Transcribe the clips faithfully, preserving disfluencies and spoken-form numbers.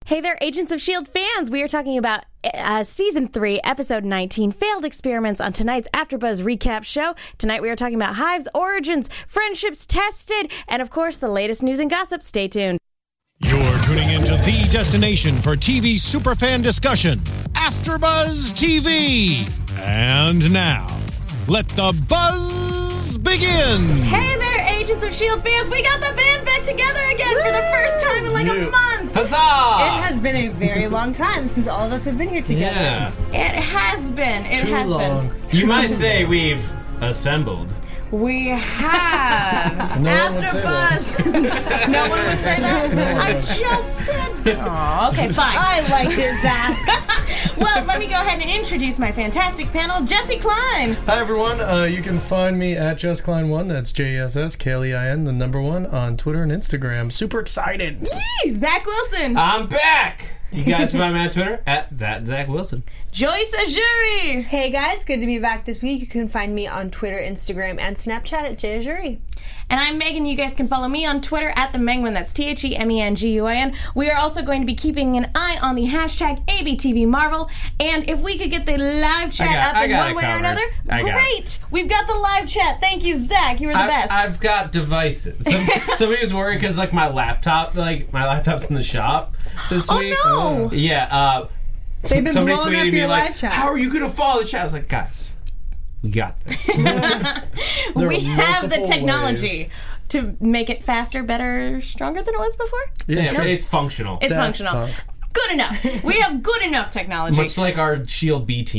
Hey there, Agents of S H I E L D fans. We are talking about uh, Season three, Episode nineteen, Failed Experiments on tonight's AfterBuzz recap show. Tonight we are talking about Hive's origins, friendships tested, and of course, the latest news and gossip. Stay tuned. You're tuning into the destination for T V superfan discussion, AfterBuzz T V. And now, let the buzz begin. Hey there, Agents of S H I E L D fans. We got the band back together again Woo! for the first time in like a month. Huzzah! It has been a very long time since all of us have been here together. Yeah. It has been. It Too has long. been. You might say we've assembled. We have. No one would say AfterBuzz. No one would say that? I just said that. Aw, okay, fine. I liked it, Zach. Well, let me go ahead and introduce my fantastic panel, Jesse Klein. Hi everyone, uh, you can find me at Jess Klein one, that's J E S S K L E I N, the number one, on Twitter and Instagram. Super excited! Yee! Zach Wilson. I'm back! You guys can find me on Twitter at that Zach Wilson. Joyce Ajuri. Hey guys, good to be back this week. You can find me on Twitter, Instagram, and Snapchat at J Ajuri. And I'm Megan. You guys can follow me on Twitter at the Menguin. That's T H E M E N G U I N. We are also going to be keeping an eye on the hashtag A B T V Marvel. And if we could get the live chat got- up I in got one it way or covered. another, I got great. We've got the live chat. Thank you, Zach. You were the I, best. I've got devices. Some, somebody was worried because like my laptop, like my laptop's in the shop this Oh, week. no. Yeah. Uh, They've been somebody blowing tweeted up me your like, live chat. "How are you gonna follow the chat?" I was like, "Guys, we got this." we are have the multiple technology ways. to make it faster, better, stronger than it was before. yeah, sure. it's functional. It's Daft functional. Punk. Good enough. We have good enough technology. Much like our S H I E L D B team.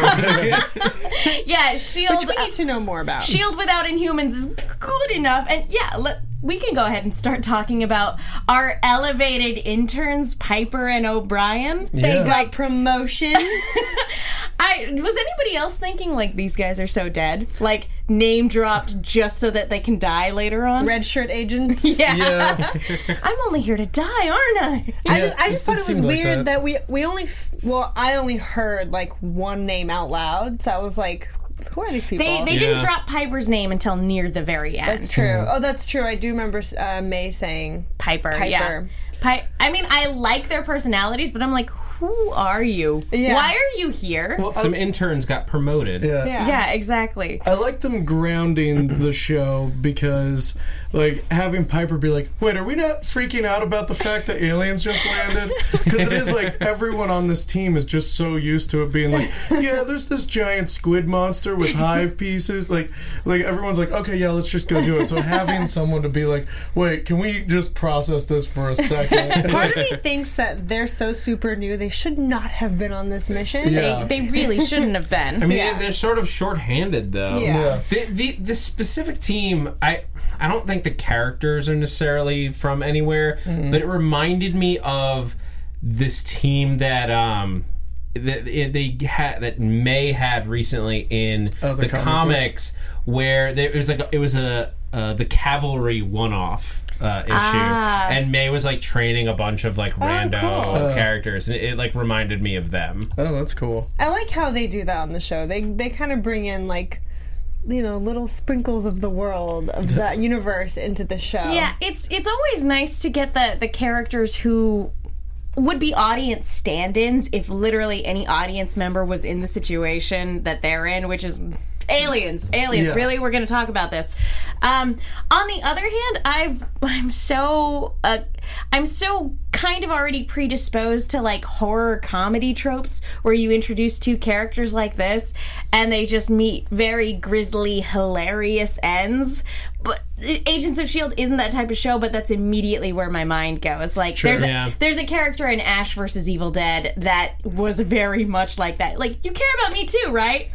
Yeah, Shield. Which we need to know more about. Shield without Inhumans is good enough, and yeah, let, we can go ahead and start talking about our elevated interns, Piper and O'Brien. They Yeah. got promotions. I was anybody else thinking like these guys are so dead, like name dropped just so that they can die later on? Red shirt agents. Yeah. Yeah. I'm only here to die, aren't I? I Yeah, just, I just it thought it was seemed like weird that. that. we we only f- well I only heard like one name out loud, so I was like, who are these people? They they Yeah. didn't drop Piper's name until near the very end. That's true. Oh, that's true. I do remember uh, May saying Piper. Piper. Yeah. Pi- I mean, I like their personalities, but I'm like, who are you? Yeah. Why are you here? Well, some interns got promoted. Yeah. Yeah. Yeah, exactly. I like them grounding the show because, like, having Piper be like, wait, are we not freaking out about the fact that aliens just landed? Because it is like everyone on this team is just so used to it being like, yeah, there's this giant squid monster with hive pieces. Like, like everyone's like, okay, yeah, let's just go do it. So having someone to be like, wait, can we just process this for a second? Part of me thinks that they're so super new, they should not have been on this mission. Yeah. They, they really shouldn't have been. I mean, Yeah. they're sort of short-handed, though. Yeah. The, the the specific team, I I don't think the characters are necessarily from anywhere, Mm-hmm. but it reminded me of this team that um that it- they had that May had recently in Oh, the the, comic comics, where there it was like a, it was a uh, the cavalry one-off. Uh, issue Ah. and May was like training a bunch of like rando cool. Uh. characters, and it, it like reminded me of them. Oh, that's cool. I like how they do that on the show. They they kind of bring in like, you know, little sprinkles of the world of the universe into the show. Yeah, it's it's always nice to get the the characters who would be audience stand-ins if literally any audience member was in the situation that they're in, which is aliens. Aliens. Yeah. Really, we're going to talk about this. Um, on the other hand, I've I'm so uh, I'm so kind of already predisposed to like horror comedy tropes where you introduce two characters like this and they just meet very grisly, hilarious ends. But Agents of S H I E L D isn't that type of show, but that's immediately where my mind goes. Like, there's a, Yeah. there's a character in Ash versus Evil Dead that was very much like that. Like, you care about me too, right?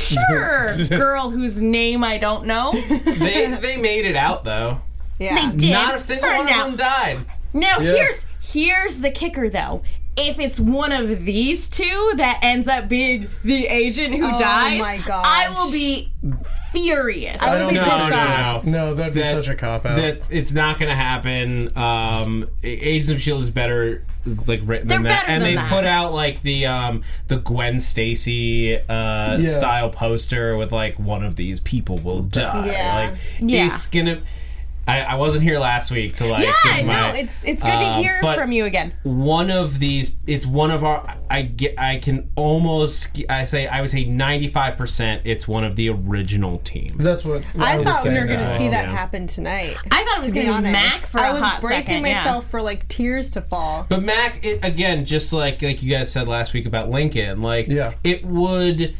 Sure, girl whose name I don't know. They they made it out though. Yeah. They did. Not a single for one now. of them died. Now Yeah. here's here's the kicker though. If it's one of these two that ends up being the agent who Oh dies, my gosh. I will be furious. I would be No, pissed no, off. no. No, that'd be That- such a cop-out. That it's not going to happen. Um, Agents of S H I E L D is better, like written They're than that, better and than they that. put out like the um, the Gwen Stacy uh, Yeah. style poster with like one of these people will die. Yeah. Like Yeah. it's gonna. I, I wasn't here last week to like. Yeah, give my, no, it's it's good to uh, hear but from you again. One of these, it's one of our. I get. I can almost. I say. I would say ninety-five percent. It's one of the original team. That's what I, was thought we were saying going as to well. see that yeah. happen tonight. I thought it was to going be to be honest, Mac for I a was hot bracing second. yeah. myself for like tears to fall. But Mac, it, again, just like like you guys said last week about Lincoln, like Yeah. it would.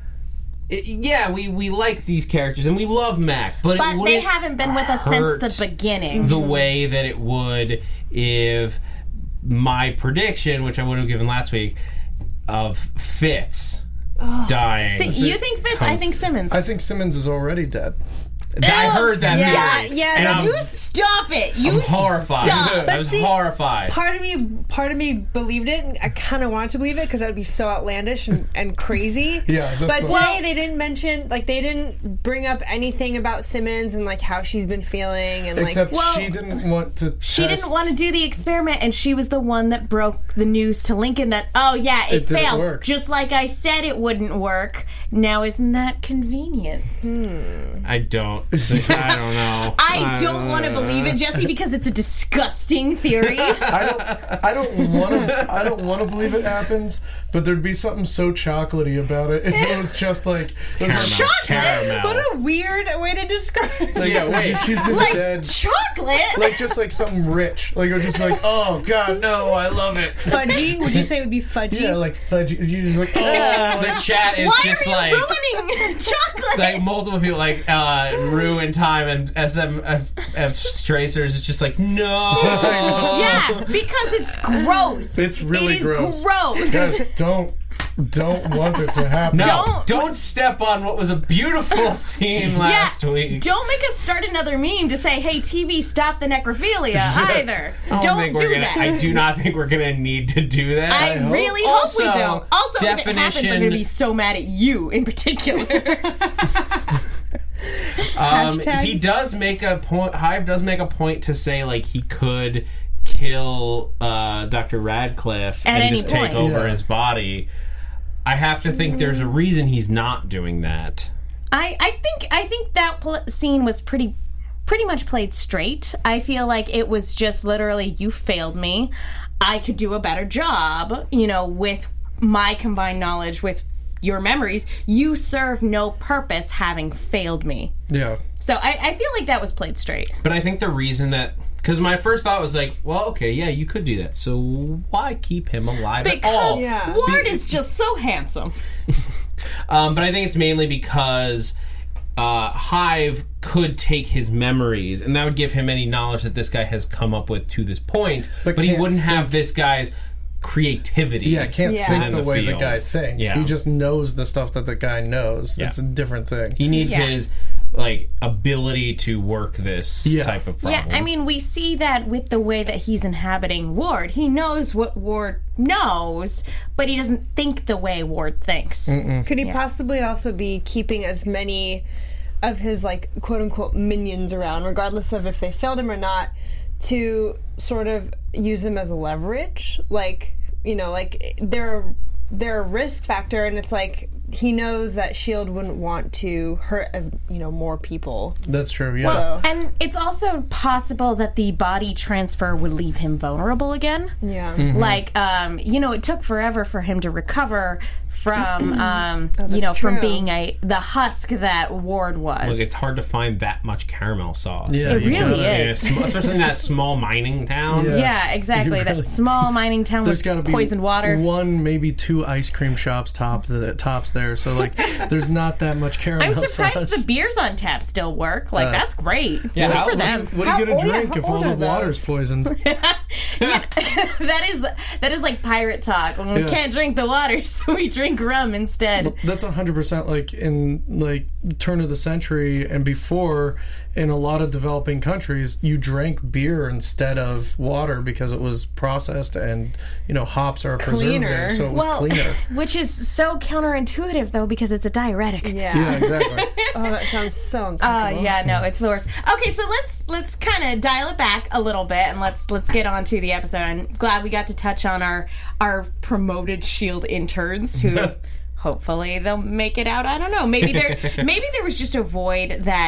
It, yeah, we, we like these characters and we love Mac, but, But it they wouldn't haven't been with us hurt since the beginning. the way that it would if my prediction, which I would have given last week, of Fitz dying. See, you think Fitz? I comes- think Simmons. I think Simmons is already dead. I heard that Yeah, theory. yeah, and no, I'm, you stop it. You I'm horrified. stop. I was see, horrified. Part of me, part of me believed it. And I kind of wanted to believe it because that would be so outlandish and, and crazy. Yeah, that's but what- today Well- they didn't mention, like, they didn't bring up anything about Simmons and like how she's been feeling and Except like. Well, she didn't want to. She didn't want to do the experiment, and she was the one that broke the news to Lincoln that, oh, yeah, it, It didn't failed. work. Just like I said it wouldn't work. Now, isn't that convenient? I don't. I don't know. I don't want to believe it, Jesse, because it's a disgusting theory. I don't. I don't want to. I don't want to believe it happens. But there'd be something so chocolatey about it if it was just like. It was like, Caramel. Caramel. What a weird way to describe it. like, Yeah, wait. She's been like dead. chocolate? Like just like something rich. Like it would just be like, oh god, no, I love it. Fudgy? Would you say it would be fudgy? Yeah, like fudgy. You just like, oh, The chat is Why just are you like. ruining chocolate? Like multiple people, like uh, Rue and Time and S M F, F Stracers is just like no. yeah, because it's gross. It's really it is gross. gross. guys, don't don't want it to happen. No, Don't- don't step on what was a beautiful scene last yeah, week. don't make us start another meme to say, "Hey, T V, stop the necrophilia." Either. I don't, Don't think do we're gonna, that. I do not think we're gonna need to do that. I, hope- really Also, hope we don't. Also, if it happens, I'm definition- going to be so mad at you in particular. Um, Hashtag- he does make a point. Hive does make a point to say like he could kill uh, Doctor Radcliffe At and any just take point. over Yeah. his body. I have to think there's a reason he's not doing that. I, I think I think that pl- scene was pretty pretty much played straight. I feel like it was just literally, you failed me. I could do a better job, you know, with my combined knowledge with your memories. You serve no purpose having failed me. Yeah. So I, I feel like that was played straight. But I think the reason that, because my first thought was like, well, okay, yeah, you could do that. So why keep him alive at all? Because Yeah. Ward Be- is just so handsome. Um, but I think it's mainly because uh, Hive could take his memories, and that would give him any knowledge that this guy has come up with to this point. But, But he can't wouldn't have this guy's creativity. Yeah, can't Yeah. think in the, the way the field. guy thinks. Yeah. He just knows the stuff that the guy knows. Yeah. It's a different thing. He needs Yeah. his like ability to work this Yeah. type of problem. Yeah, I mean, we see that with the way that he's inhabiting Ward. He knows what Ward knows, but he doesn't think the way Ward thinks. Could he possibly also be keeping as many of his, like, quote unquote minions around, regardless of if they failed him or not, to sort of use him as leverage? Like, you know, like they're they're a risk factor, and it's like he knows that S H I E L D wouldn't want to hurt as, you know, more people. That's true. Yeah. So And it's also possible that the body transfer would leave him vulnerable again. yeah. Like, um, you know, it took forever for him to recover from, um, Oh, you know, that's from true. being a the husk that Ward was. Look, it's hard to find that much caramel sauce. Yeah, It you really gotta- In a is. sm- especially in that small mining town. Yeah. Yeah, exactly. You really- That small mining town There's with got to be poisoned water. one, maybe two ice cream shops top the tops there. So like, there's not that much caramel I'm surprised sauce. the beers on tap still work. Like, Uh, that's great. Yeah, Good how- for them. What are you How- gonna oh, yeah, drink how if all old the are those? water's poisoned? that is that is like pirate talk. When we Yeah. can't drink the water, so we drink rum instead. That's one hundred percent like in like turn of the century and before. In a lot of developing countries, you drank beer instead of water because it was processed and, you know, hops are a Cleaner. preservative, so it was Well, cleaner. which is so counterintuitive though, because it's a diuretic. Yeah. Yeah, exactly. Oh, that sounds so Uh, uncomfortable. yeah, no, it's the worst. Okay, so let's let's kind of dial it back a little bit and let's let's get on to the episode. I'm glad we got to touch on our our promoted S H I E L D interns who hopefully they'll make it out. I don't know. Maybe there maybe there was just a void that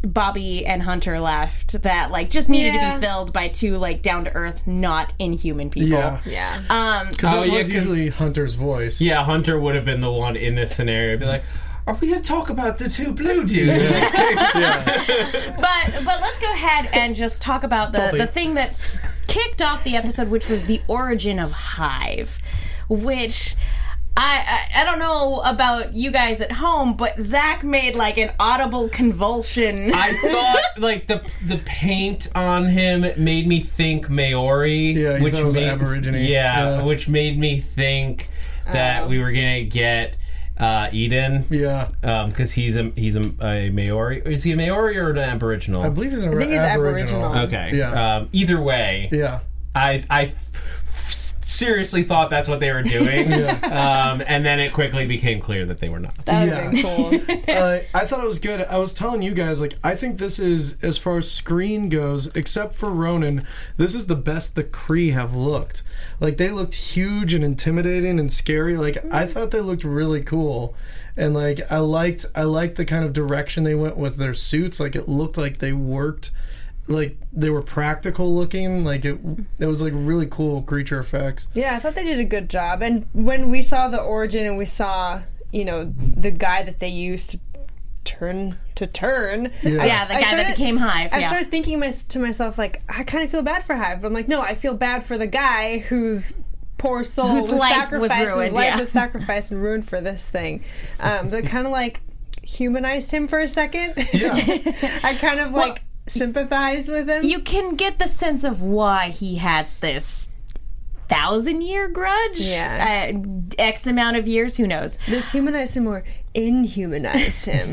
Bobby and Hunter left that like just needed Yeah. to be filled by two like down to earth, not inhuman people. Yeah. Yeah. Um, Because that Oh, yeah, was 'cause- usually Hunter's voice. Yeah, Hunter would have been the one in this scenario. Be like, are we going to talk about the two blue dudes? in this game?" but but let's go ahead and just talk about the Bobby. the thing that s- kicked off the episode, which was the origin of Hive, which. I, I I don't know about you guys at home, but Zach made like an audible convulsion. I thought like the the paint on him made me think Maori, Yeah, you which thought it was made Aborigine. Yeah, Yeah. which made me think that Oh. we were gonna get uh, Eden, Yeah. because he's a he's a, a Maori. Is he a Maori or an Aboriginal? I believe he's an I think he's Aboriginal. Aboriginal. Okay. Yeah. Um, either way, Yeah. I I f- seriously thought that's what they were doing, um, and then it quickly became clear that they were not. That would Yeah. have been cool. uh, I thought it was good. I was telling you guys, like, I think this is, as far as screen goes, except for Ronan, this is the best the Kree have looked. Like, they looked huge and intimidating and scary. Like, I thought they looked really cool. And, like, I liked, I liked the kind of direction they went with their suits. Like, it looked like they worked, like, they were practical looking. Like, it, it was, like, really cool creature effects. Yeah, I thought they did a good job. And when we saw the origin and we saw, you know, the guy that they used to turn to turn. Yeah. I- yeah, the I guy started- that became Hive. I yeah. started thinking my, to myself, like, I kind of feel bad for Hive. But I'm like, no, I feel bad for the guy whose poor soul Whose was life was sacrificed, whose ruined, life yeah. was sacrificed and ruined for this thing. Um, but kind of like humanized him for a second. Yeah. I kind of like sympathized with him. You can get the sense of why he has this thousand year grudge. Yeah. Uh, X amount of years, who knows? This humanized him or inhumanized him.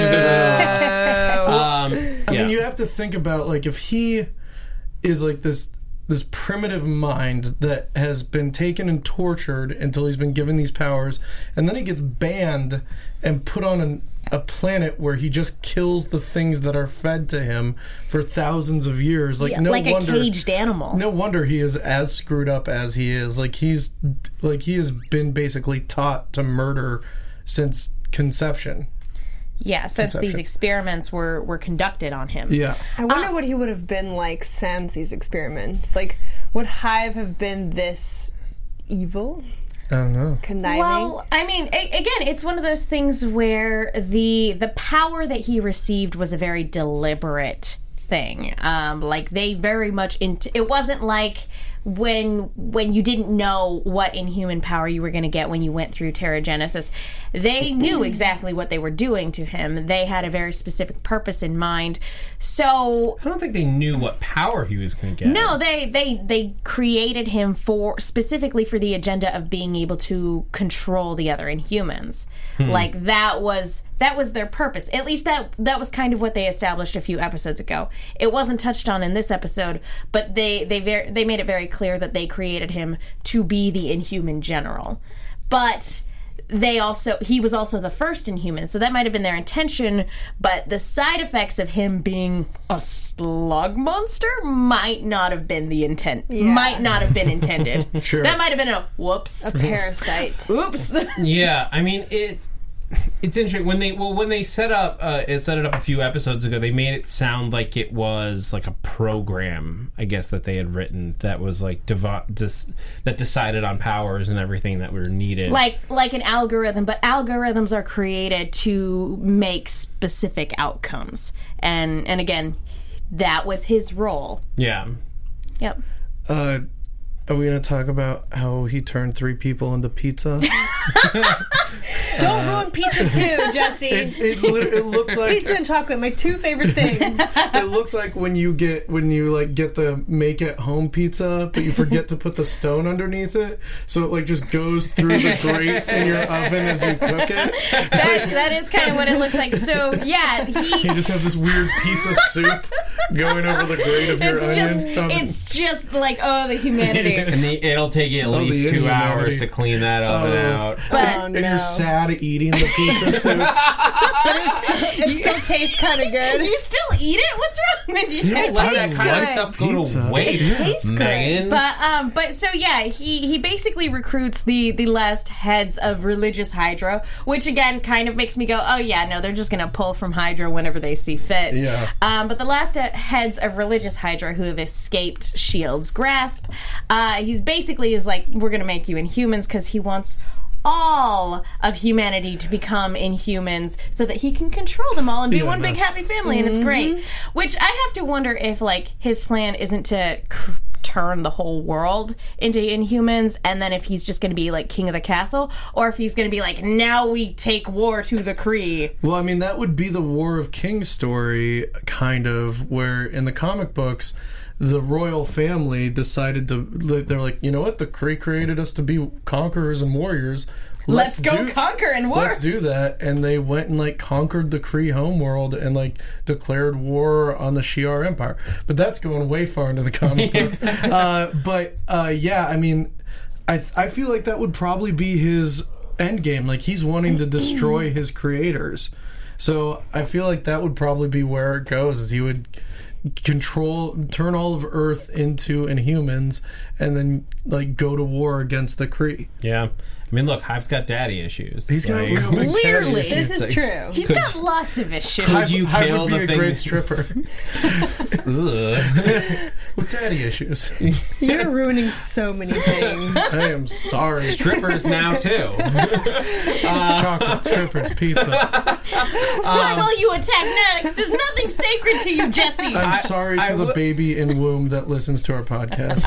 Um, I yeah. mean, you have to think about, like, if he is like this this primitive mind that has been taken and tortured until he's been given these powers, and then he gets banned and put on an, a planet where he just kills the things that are fed to him for thousands of years. Like, Yeah, no like wonder, a caged animal. no wonder he is as screwed up as he is. Like, he's like he has been basically taught to murder since conception. Yeah, since these Conception. experiments were, were conducted on him. Yeah. I wonder what he would have been like sans these experiments. Like, would Hive have been this evil, I don't know. conniving? Well, I mean, a- again, it's one of those things where the the power that he received was a very deliberate thing. Um, like they very much int- it wasn't like when when you didn't know what inhuman power you were going to get when you went through Terragenesis. They knew exactly what they were doing to him. They had a very specific purpose in mind. So I don't think they knew what power he was going to get. no, they they they created him for specifically for the agenda of being able to control the other Inhumans. Like that was that was their purpose. At least that that was kind of what they established a few episodes ago. It wasn't touched on in this episode, but they they ver- they made it very clear that they created him to be the Inhuman general. But they also he was also the first Inhuman, so that might have been their intention, but the side effects of him being a slug monster might not have been the intent. Might not have been intended. Sure. That might have been a whoops. a parasite. Oops. Yeah, I mean it's it's interesting when they well when they set up uh, it set it up a few episodes ago. They made it sound like it was like a program, I guess, that they had written that was like devi- dis- that decided on powers and everything that were needed. like like an algorithm, but algorithms are created to make specific outcomes. And and again, that was his role. yeah, Yep. Uh, are we going to talk about how he turned three people into pizza? Don't ruin pizza too, Jesse. it, it, lit- it looked like Pizza and chocolate, my two favorite things. it looks like when you get when you like get the make at home pizza, but you forget to put the stone underneath it, so it like just goes through the grate in your oven as you cook it. That that is kind of what it looks like. So yeah, You he just have this weird pizza soup going over the grate of your it's onion. just oven. it's just like, oh, the humanity. Kree. And the, it'll take you at Oh, the least two inhumanity. hours to clean that oven Oh. out. But Oh, And no. you're sad eating the pizza soup. It still tastes kind of good. you still eat it? What's wrong with you? You don't let that tastes kind of good. stuff go Pizza. to waste, It tastes good. Megan. But um, but so yeah, he he basically recruits the the last heads of religious Hydra, which again kind of makes me go, oh yeah, no, they're just gonna pull from Hydra whenever they see fit. Yeah. Um, but the last uh, heads of religious Hydra who have escaped Shield's grasp, uh, he's basically is like, we're gonna make you Inhumans because he wants all of humanity to become Inhumans so that he can control them all and be Yeah, one no. big happy family, and it's great. Which I have to wonder if like his plan isn't to cr- turn the whole world into Inhumans, and then if he's just going to be like king of the castle, or if he's going to be like, now we take war to the Kree. Well, I mean, that would be the War of Kings story, kind of, where in the comic books, the royal family decided to, they're like, you know what, the Kree created us to be conquerors and warriors. Let's, go do- conquer and war. Let's do that. And they went and like conquered the Kree homeworld and like declared war on the Shi'ar Empire. But that's going way far into the comic books. Uh, but uh, yeah, I mean, I th- I feel like that would probably be his end game. Like he's wanting to destroy his creators. So I feel like that would probably be where it goes. Is he would control, turn all of Earth into Inhumans, and then like go to war against the Kree. Yeah. I mean, look, Hive's got daddy issues. He's got Like, real big daddy Clearly. issues. This is like- true. He's Could- got lots of issues. Could you Hive kill would be the a thing? great stripper Ugh. with daddy issues. You're ruining so many things. I am sorry. Strippers now too. Chocolate strippers, pizza. what will you attack next? Is nothing sacred to you, Jesse. I'm sorry to I the w- baby in womb that listens to our podcast.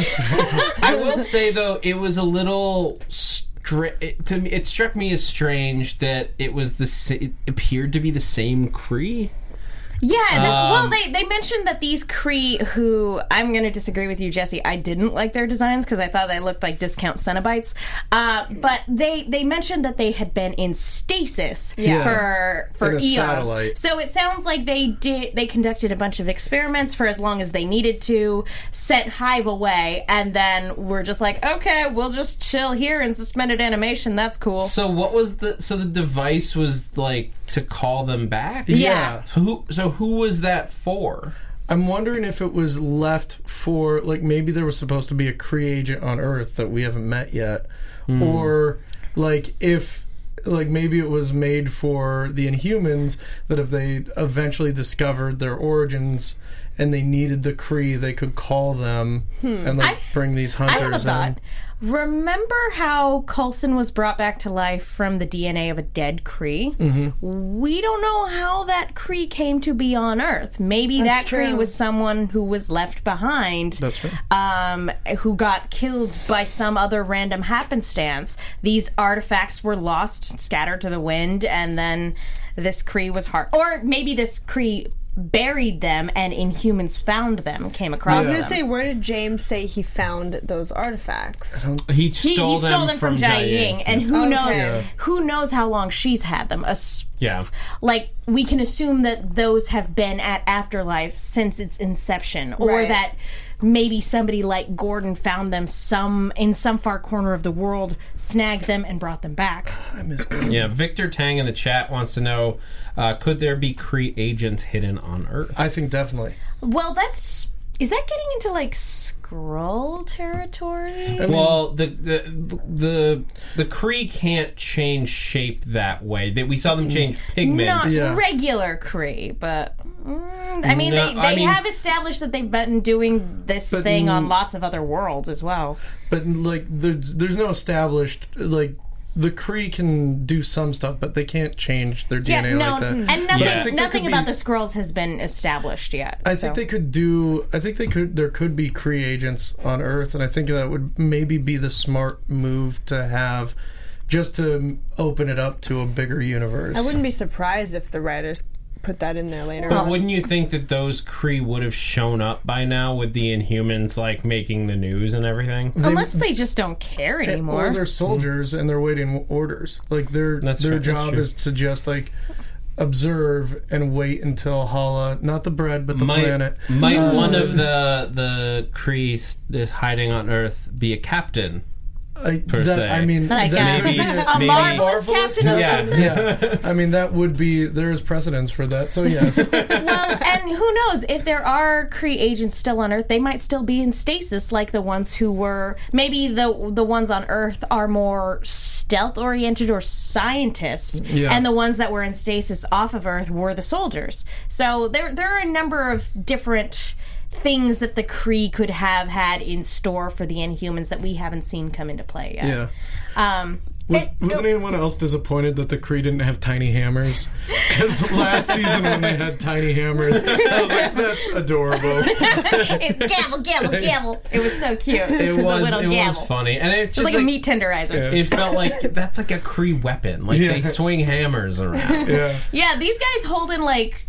I will say though, it was a little. Str- it, to me, it struck me as strange that it was the sa- it appeared to be the same Kree. Yeah, that, well, Um, they, they mentioned that these Kree, who I'm going to disagree with you, Jesse. I didn't like their designs because I thought they looked like discount Cenobites. Uh, but they they mentioned that they had been in stasis Yeah. for for In a eons. satellite. So it sounds like they did they conducted a bunch of experiments for as long as they needed to, sent Hive away, and then we're just like, okay, we'll just chill here in suspended animation. That's cool. So what was the? So the device was like to call them back. Yeah. So who? So who was that for? I'm wondering if it was left for, like, maybe there was supposed to be a Kree agent on Earth that we haven't met yet. Or, like, if, like, maybe it was made for the Inhumans, that if they eventually discovered their origins and they needed the Kree, they could call them and, like, I- bring these I have a hunters thought. in. Remember how Coulson was brought back to life from the D N A of a dead Kree? Mm-hmm. We don't know how that Kree came to be on Earth. Maybe That's that true. Kree was someone who was left behind. That's right. Um, who got killed by some other random happenstance. These artifacts were lost, scattered to the wind, and then this Kree was hard. Or maybe this Kree buried them and Inhumans found them, came I across was them. gonna say, where did James say he found those artifacts? He He, stole, he stole them from, Jai Ying, and who Okay. knows Yeah. who knows how long she's had them. As- Yeah. like we can assume that those have been at Afterlife since its inception, or Right. that maybe somebody like Gordon found them some in some far corner of the world, snagged them, and brought them back. I miss Yeah. Victor Tang in the chat wants to know: uh, could there be Kree agents hidden on Earth? I think definitely. Well, that's is that getting into like Skrull territory? Well, the the the the Kree can't change shape that way. They, we saw them change pigment. Not Yeah. regular Kree, but mm, I mean, No, they, they I mean- have established that they've been doing this But thing on n- lots of other worlds as well. But, like, there's, there's no established, like, the Kree can do some stuff, but they can't change their D N A Yeah, no, like that. and Yeah. nothing, I think there nothing could about be- the Skrulls has been established yet. I so. think they could do. I think they could. There could be Kree agents on Earth, and I think that would maybe be the smart move to have, just to open it up to a bigger universe. I wouldn't be surprised if the writers put that in there later But on. wouldn't you think that those Kree would have shown up by now with the Inhumans like making the news and everything? Unless they just don't care anymore. Or they're soldiers and they're waiting orders. Like their That's their true, that's job true. is to just like observe and wait until Hala, not the bread, but the might, planet. Might uh, one of the the Kree is hiding on Earth be a captain? I, per that, se. I mean, Like that a, would be a maybe- marvelous captain or Yeah. something. yeah. I mean, that would be, there is precedence for that, so yes. Well, and who knows if there are Kree agents still on Earth, they might still be in stasis, like the ones who were. Maybe the the ones on Earth are more stealth oriented or scientists, Yeah. and the ones that were in stasis off of Earth were the soldiers. So there there are a number of different things that the Kree could have had in store for the Inhumans that we haven't seen come into play yet. Yeah. Um, Was, it- wasn't anyone else disappointed that the Kree didn't have tiny hammers? Because last season when they had tiny hammers, I was like, that's adorable. it's gabble, gabble, gabble. It was so cute. It It was, was a little it gabble. was funny, and it It was just like, like, a meat tenderizer. it felt like that's like a Kree weapon. Like Yeah. they swing hammers around. Yeah. Yeah, these guys holding like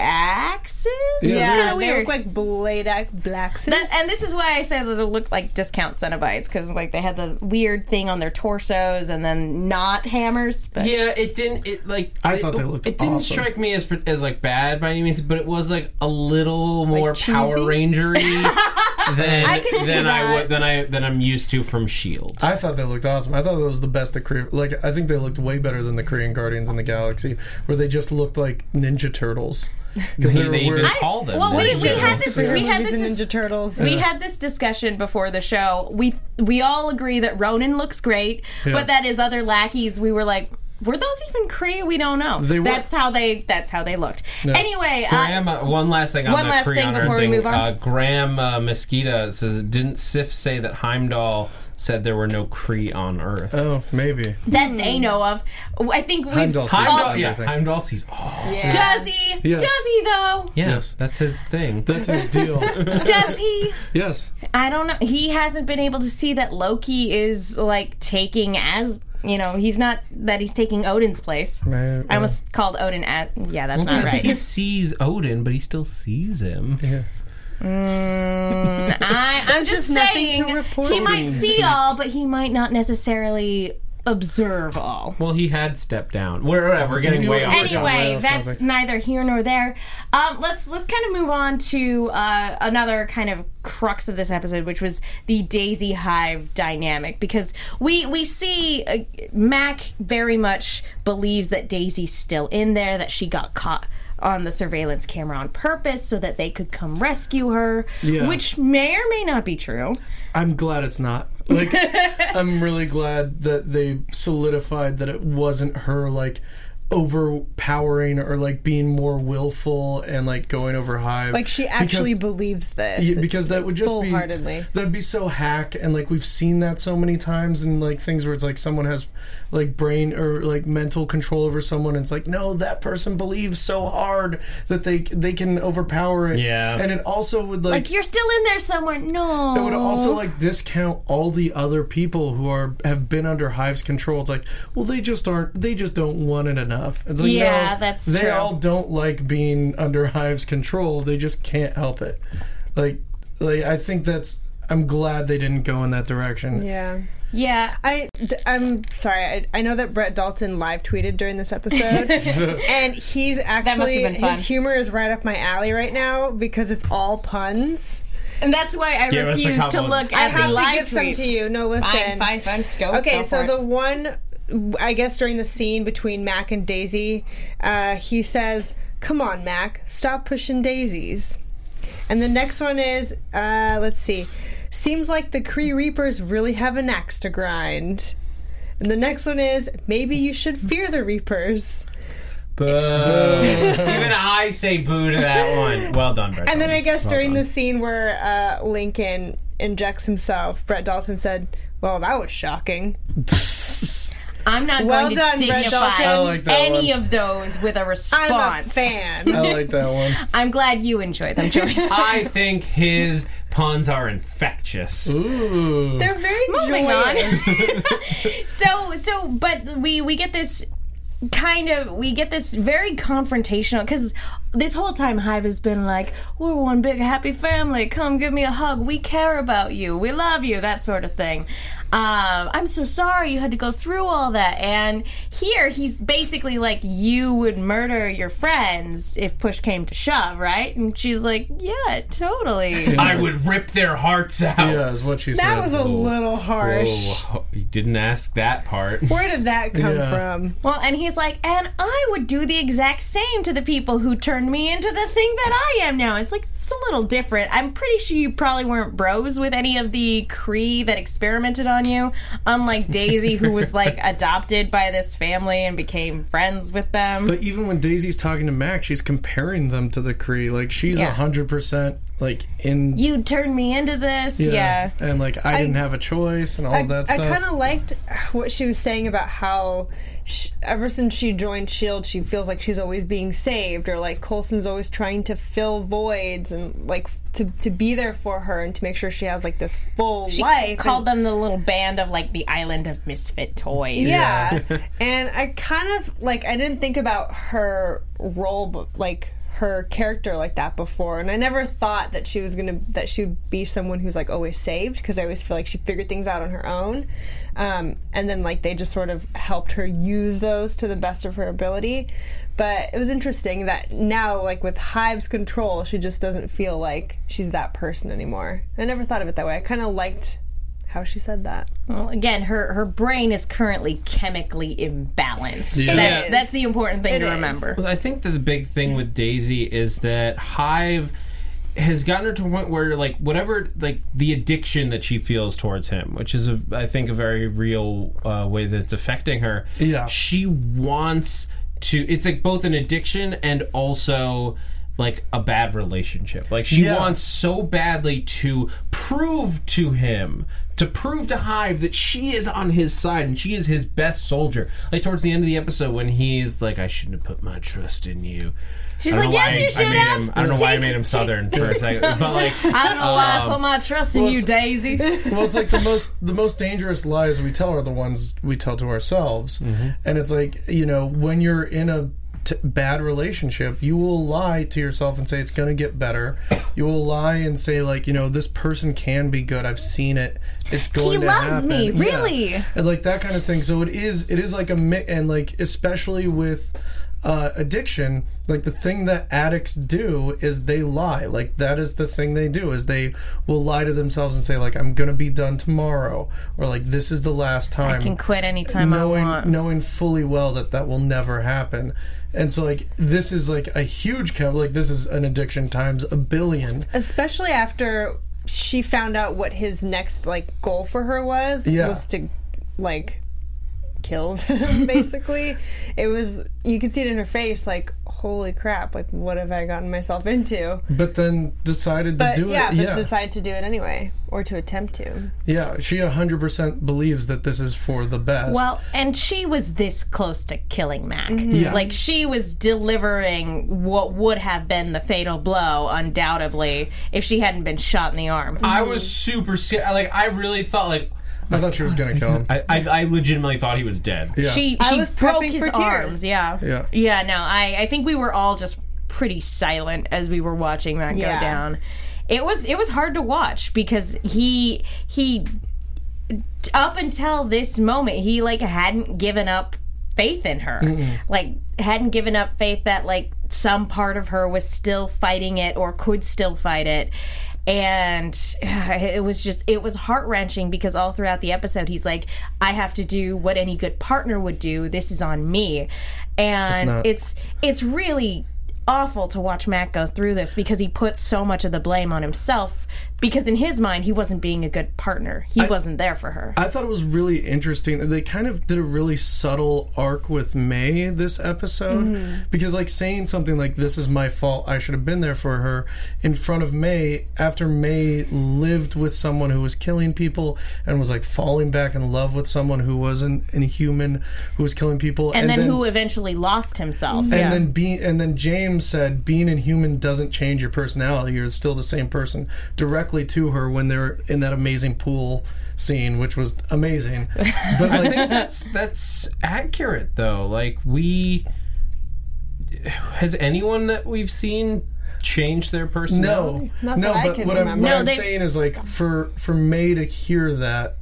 axes. Yeah. It's Yeah, kind of they weird. look like blade act blacks. That, and this is why I said that it looked like discount Cenobites, because like they had the weird thing on their torsos and then not hammers. But Yeah, it didn't. It like I it, thought they looked It didn't awesome. strike me as as like bad by any means, but it was like a little more cheesy? Power Rangery than I can see than I that. would than I than I'm used to from Shield. I thought they looked awesome. I thought that was the best the Kree. Like, I think they looked way better than the Korean Guardians in the Galaxy, where they just looked like Ninja Turtles. 'Cause They, they were they even wearing- call them. well, we, Ninja we had Turtles. this. Superhero We had movies this. and Ninja Turtles. We had this discussion before the show. We we all agree that Ronan looks great, Yeah. but that his other lackeys, we were like, were those even Kree? We don't know. They were- that's how they. That's how they looked. Yeah. Anyway, uh, Graham, uh, one last thing on one the last Kree thing on Earth before we thing. move on. Uh, Graham uh, Mosquito says, didn't Sif say that Heimdall said there were no Kree on Earth? Oh, maybe. that they know of. I think we've. Heimdall says Heimdall, everything. yeah, Heimdall sees all. Yeah. Does he? Yes. Does he though? Yeah, Yes. that's his thing. That's his deal. Does he? Yes. I don't know. He hasn't been able to see that Loki is like taking as you know. He's not that he's taking Odin's place. Right, I almost called Odin at. Yeah, that's Well, not 'cause He right. sees Odin, but he still sees him. Yeah. Mm, I, I'm just, just nothing saying to report. he might Odin's see sleep. all, but he might not necessarily observe all. Well, he had stepped down. We're, we're getting way off. Anyway, Anyway, off that's topic. neither here nor there. Um, let's let's kind of move on to uh, another kind of crux of this episode, which was the Daisy Hive dynamic, because we we see uh, Mac very much believes that Daisy's still in there, that she got caught on the surveillance camera on purpose so that they could come rescue her, Yeah. which may or may not be true. I'm glad it's not. Like, I'm really glad that they solidified that it wasn't her, like, overpowering or, like, being more willful and, like, going over Hive. Like she actually Because- believes this. Yeah, because that would just be full-heartedly. that'd be so hack, and like we've seen that so many times in like things where it's like someone has like brain or like mental control over someone, and it's like, no, that person believes so hard that they they can overpower it. Yeah. And it also would like, Like, you're still in there somewhere. No. it would also like discount all the other people who are have been under Hive's control. It's like, well, they just aren't they just don't want it enough. It's like, Yeah, no, that's they true. all don't like being under Hive's control. They just can't help it. Like like I think that's I'm glad they didn't go in that direction. Yeah. Yeah. I, th- I'm sorry. I, I know that Brett Dalton live tweeted during this episode, and he's actually been fun. his humor is right up my alley right now because it's all puns. And that's why I Give us a refuse to couple. look I at have the to live give some tweets. to you. No, listen. Fine, fine, fine. Go. Okay, go so for the it. one, I guess during the scene between Mac and Daisy, uh, he says, "Come on, Mac, stop pushing daisies." And the next one is, uh, let's see, seems like the Kree Reapers really have an axe to grind. And the next one is, maybe you should fear the Reapers. Boo. Even I say boo to that one. Well done, Brett. And then I guess Well during done. the scene where uh, Lincoln injects himself, Brett Dalton said, "Well, that was shocking." I'm not Well going to done, Brett dignify Dalton. I like that any one. of those with a response. I'm a fan. I like that one. I'm glad you enjoy them, Joyce. I think his puns are infectious. Ooh. They're very Moving joyous. on. so, so, but we we get this kind of we get this very confrontational, because this whole time Hive has been like, we're one big happy family, come give me a hug, we care about you, we love you, that sort of thing. um, I'm so sorry you had to go through all that. And here he's basically like, you would murder your friends if push came to shove, right? And she's like, yeah, totally. I would rip their hearts out. Yeah, is what she said. That was a little harsh. Whoa, you didn't ask that part. Where did that come Yeah. from? Well, and he's like, and I would do the exact same to the people who turned me into the thing that I am now. It's like, it's a little different. I'm pretty sure you probably weren't bros with any of the Kree that experimented on you, unlike Daisy, who was like adopted by this family and became friends with them. But even when Daisy's talking to Mac, she's comparing them to the Kree. Like, she's a Yeah. hundred percent like in. You turned me into this, yeah. And like I, didn't have a choice and all I, that I stuff. kind of liked what she was saying about how she, ever since she joined S H I E L D, she feels like she's always being saved, or like Coulson's always trying to fill voids and like to to be there for her and to make sure she has like this full She life. called and, them the little band of like the island of misfit toys. yeah. And I kind of like I didn't think about her role, but like her character like that before, and I never thought that she was gonna that she would be someone who's like always saved, because I always feel like she figured things out on her own, um, and then like they just sort of helped her use those to the best of her ability. But it was interesting that now, like with Hive's control, she just doesn't feel like she's that person anymore. I never thought of it that way. I kind of liked how she said that. Well, again, her, her brain is currently chemically imbalanced. Yeah. That's, It that's is. the important thing It to is. remember. Well, I think that the big thing with Daisy is that Hive has gotten her to a point where, like, whatever, like, the addiction that she feels towards him, which is, a, I think, a very real uh, way that it's affecting her. Yeah. She wants to, it's like both an addiction and also like a bad relationship. Like, she Yeah. wants so badly to prove to him, to prove to Hive that she is on his side and she is his best soldier. Like, towards the end of the episode when he's like, I shouldn't have put my trust in you. She's I don't like, know yes, why you I- should I made have. him, I don't know why I Take- made him Southern for a second. But, like, I don't know why I um, put my trust in well, you, it's- Daisy. Well, it's like the most the most dangerous lies we tell are the ones we tell to ourselves, and it's like, you know, when you're in a t- bad relationship, you will lie to yourself and say it's going to get better. You will lie and say, like, you know, this person can be good. I've seen it. It's going He to loves happen. me, Yeah. really. And like that kind of thing. So it is it is like a mi- and like especially with uh, addiction, like the thing that addicts do is they lie. Like that is the thing they do, is they will lie to themselves and say, like, I'm gonna be done tomorrow, or like this is the last time. I can quit anytime knowing, I want. knowing fully well that that will never happen. And so like this is like a huge count. Like this is an addiction times a billion. Especially after she found out what his next like goal for her was Yeah. was to like kill them, basically. It was, you could see it in her face, like, holy crap, like what have I gotten myself into? But then decided to But do yeah, it. but Yeah, decided to do it anyway, or to attempt to. yeah. She a hundred percent believes that this is for the best. Well, and she was this close to killing Mac. Yeah. Like, she was delivering what would have been the fatal blow, undoubtedly, if she hadn't been shot in the arm. I was super scared. Like, I really thought, like, I thought she was gonna kill him. I, I, I legitimately thought he was dead. Yeah. She, I she was broke prepping his for tears. arms. Yeah. Yeah. Yeah, no, I, I think we were all just pretty silent as we were watching that Yeah. go down. It was it was hard to watch because he he up until this moment he like hadn't given up faith in her. Like hadn't given up faith that like some part of her was still fighting it or could still fight it. And uh, it was just, it was heart-wrenching because all throughout the episode, he's like, I have to do what any good partner would do. This is on me. And not. it's it's really awful to watch Matt go through this because he puts so much of the blame on himself because in his mind, he wasn't being a good partner. He wasn't there for her. I thought it was really interesting. They kind of did a really subtle arc with May this episode Mm-hmm. because, like, saying something like, this is my fault, I should have been there for her, in front of May, after May lived with someone who was killing people and was, like, falling back in love with someone who wasn't a human, who was killing people. and, then, who eventually lost himself. And then being, and then James said, being inhuman doesn't change your personality. You're still the same person. Directly to her when they're in that amazing pool scene, which was amazing. But I like, think that's that's accurate though. Like, we has anyone that we've seen change their personality? no, Not no. that I but can what I'm, remember. what No, I'm they- saying is, like, for for May to hear that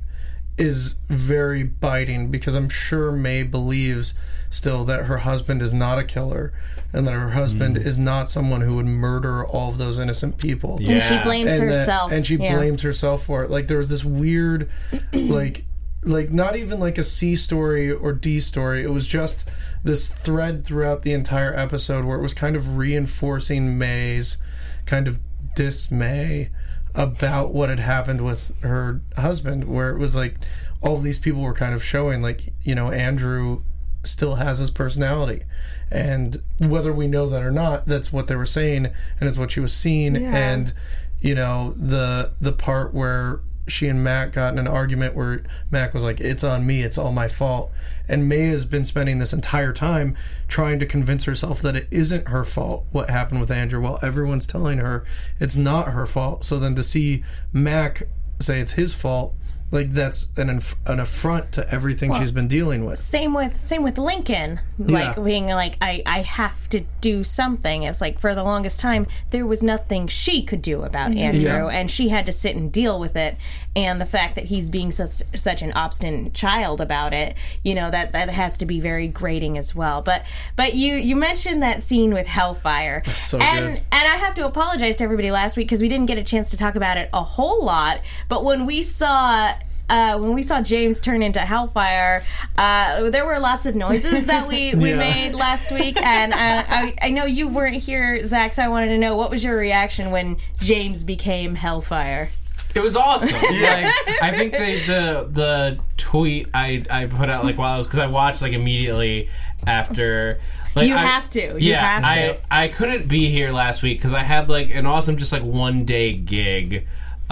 is very biting because I'm sure May believes still that her husband is not a killer and that her husband mm. is not someone who would murder all of those innocent people. Yeah. And she blames and herself. That, and she yeah. blames herself for it. Like there was this weird, like, like not even like a C story or D story. It was just this thread throughout the entire episode where it was kind of reinforcing May's kind of dismay about what had happened with her husband, where it was like all of these people were kind of showing like, you know, Andrew still has his personality, and whether we know that or not, that's what they were saying, and it's what she was seeing. Yeah. And you know, the the part where she and Mac got in an argument where Mac was like, it's on me, it's all my fault, and May has been spending this entire time trying to convince herself that it isn't her fault what happened with Andrew, while everyone's telling her it's not her fault. So then to see Mac say it's his fault, like that's an inf- an affront to everything well, she's been dealing with. Same with same with Lincoln, like yeah. being like, I, I have to do something. It's like for the longest time there was nothing she could do about Andrew, yeah. and she had to sit and deal with it. And the fact that he's being such such an obstinate child about it, you know, that that has to be very grating as well. But but you you mentioned that scene with Hellfire, that's so and good. and I have to apologize to everybody last week because we didn't get a chance to talk about it a whole lot. But when we saw. Uh, when we saw James turn into Hellfire, uh, there were lots of noises that we, we yeah. made last week, and uh, I, I know you weren't here, Zach, so I wanted to know, what was your reaction when James became Hellfire? It was awesome. Like, I think the, the the tweet I, I put out like while I was, because I watched like immediately after. Like, you I, have to. You yeah, have to. I I couldn't be here last week because I had like an awesome just like one day gig.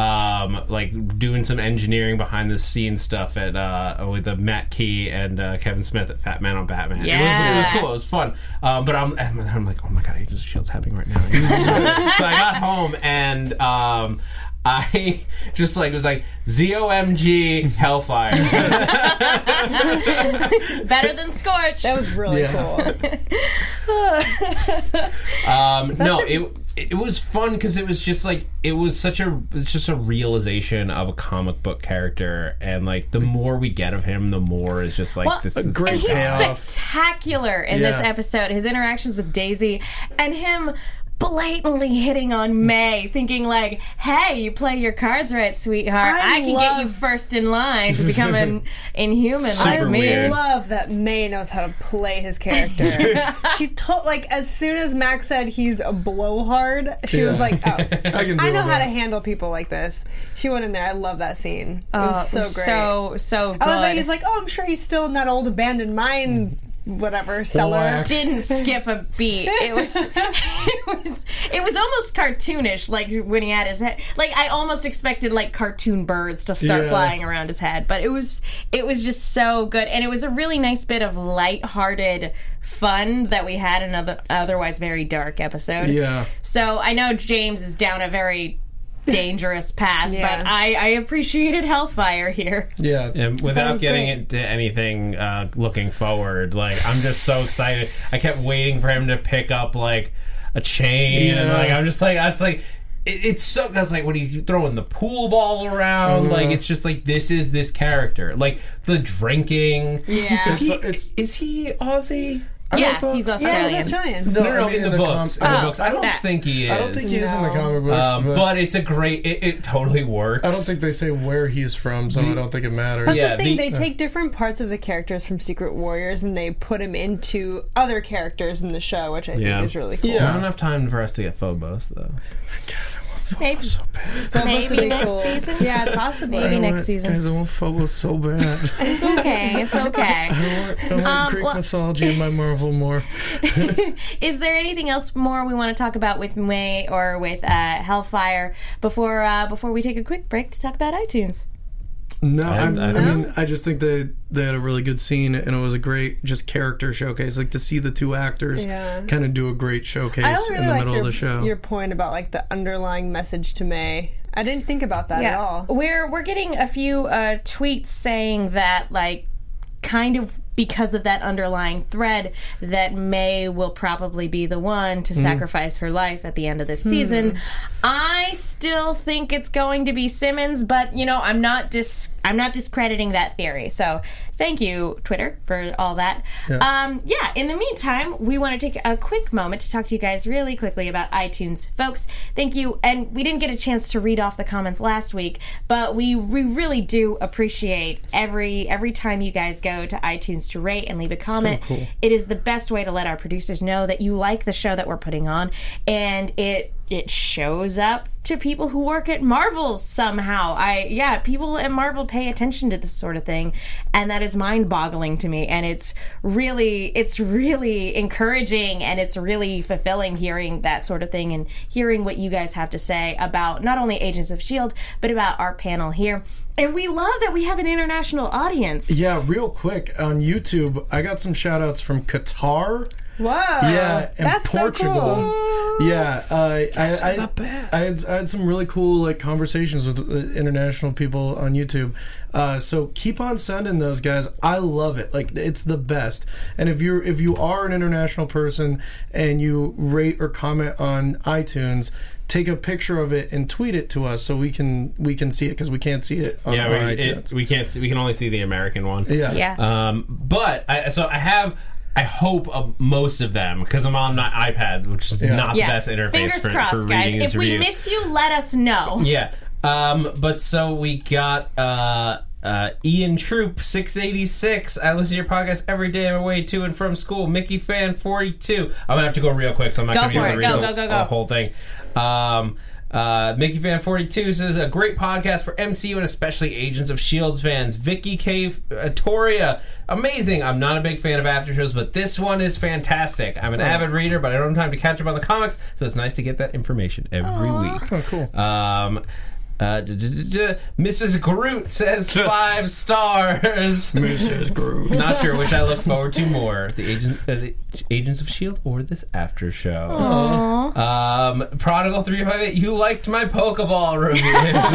Um, like doing some engineering behind the scenes stuff at uh, with uh, Matt Key and uh, Kevin Smith at Fat Man on Batman. Yeah. It was it was cool. It was fun. Um, but I'm I'm like, oh my god, Agents of Shield's happening right now. So I got home and um, I just like was like Z O M G Hellfire. Better than Scorch. That was really yeah. cool. um, no, a- it. It was fun because it was just like it was such a it's just a realization of a comic book character, and like the more we get of him, the more is just like well, this a is great and he's payoff. spectacular in Yeah. this episode. His interactions with Daisy and him blatantly hitting on May, thinking like, hey, you play your cards right, sweetheart. I, I can love- get you first in line to become an inhuman Super like me. weird. I love that May knows how to play his character. She told, like, as soon as Max said he's a blowhard, she Yeah. was like, oh, I can I deal know with how that. to handle people like this. She went in there. I love that scene. It Oh, was so great. So, so good. I love that he's like, oh, I'm sure he's still in that old abandoned mine, whatever, cellar. Whack. Didn't skip a beat. It was, it was, it was almost cartoonish. Like when he had his head, like I almost expected like cartoon birds to start Yeah. flying around his head. But it was, it was just so good, and it was a really nice bit of lighthearted fun that we had in another otherwise very dark episode. Yeah. So I know James is down a very dangerous path, Yeah. but I, I appreciated Hellfire here. Yeah. And That without was getting great. into anything uh, looking forward, like I'm just so excited. I kept waiting for him to pick up like a chain, and Yeah. like I'm just like I was like. It, it's so because like when he's throwing the pool ball around, Uh-huh. like it's just like this is this character, like the drinking. Yeah. Is he, It's- it's- is he Aussie? I Yeah, read books. he's Yeah, Australian. he's Australian. No, no, no, I mean, in the, books. com- in the Oh, books. I don't that. think he is. I don't think he is in the No. comic books, Um, but, but it's a great. It, it totally works. I don't think they say where he's from, so I don't think it matters. That's Yeah, the thing. the- they take different parts of the characters from Secret Warriors and they put him into other characters in the show, which I think Yeah. is really cool. Yeah. Not enough time for us to get Phobos though. Maybe, So bad. So maybe this would be next cool. season. Yeah, possibly. Maybe I next want- season. Guys, I want Phobos so bad. It's okay. It's okay. I want, I want Um, Greek well- mythology in my Marvel more. Is there anything else more we want to talk about with May or with uh, Hellfire before uh, before we take a quick break to talk about iTunes? No, I- I, I- I mean, I just think they they had a really good scene, and it was a great just character showcase. Like to see the two actors Yeah. kind of do a great showcase I don't really in the like middle your, of the show. your point about like the underlying message to May. I didn't think about that at all. We're we're getting a few uh, tweets saying that like kind of because of that underlying thread that May will probably be the one to sacrifice her life at the end of this season. I still think it's going to be Simmons, but you know, I'm not dis I'm not discrediting that theory. So thank you, Twitter, for all that. Yeah. Um, yeah, in the meantime, we want to take a quick moment to talk to you guys really quickly about iTunes. Folks, thank you. And we didn't get a chance to read off the comments last week, but we, we really do appreciate every every time you guys go to iTunes to rate and leave a comment. So cool. It is the best way to let our producers know that you like the show that we're putting on, and it it shows up to people who work at Marvel somehow. I yeah, people at Marvel pay attention to this sort of thing, and that is mind-boggling to me. And it's really it's really encouraging, and it's really fulfilling hearing that sort of thing and hearing what you guys have to say about not only Agents of S H I E L D, but about our panel here. And we love that we have an international audience. Yeah, real quick, on YouTube, I got some shout-outs from Qatar. Wow. Yeah, and That's Portugal. So cool. Yeah, uh, I, I, the best. I, had, I had some really cool like conversations with uh, international people on YouTube. Uh, so keep on sending those, guys. I love it. Like, it's the best. And if you're if you are an international person and you rate or comment on iTunes, take a picture of it and tweet it to us so we can we can see it, because we can't see it on Yeah, our we, iTunes. it, we can't. See, we can only see the American one. yeah. Yeah. Um, but I, so I have. I hope uh, most of them, because I'm on my iPad, which is Yeah. not yeah. the best interface Fingers for, crossed, for guys. reading If his we reviews. miss you, let us know. Yeah. Um, but so we got uh, uh, Ian Troop six eighty-six. I listen to your podcast every day on my way to and from school. Mickey Fan forty-two. I'm going to have to go real quick, so I'm not Go going to be for able it. to read Go, the, go, go, the go. whole thing. Um, uh, Mickey Fan forty-two says, a great podcast for M C U and especially Agents of S H I E L D fans. Vicky K. Uh, Toria, amazing. I'm not a big fan of after shows, but this one is fantastic. I'm an avid reader, but I don't have time to catch up on the comics, so it's nice to get that information every week. Oh, cool. Um, uh, d- d- d- d- Missus Groot says five stars. Missus Groot. Not sure which I look forward to more: the agent, uh, the Agents of S H I E L D, or this after show. Um, Prodigal three five eight. You liked my Pokeball review.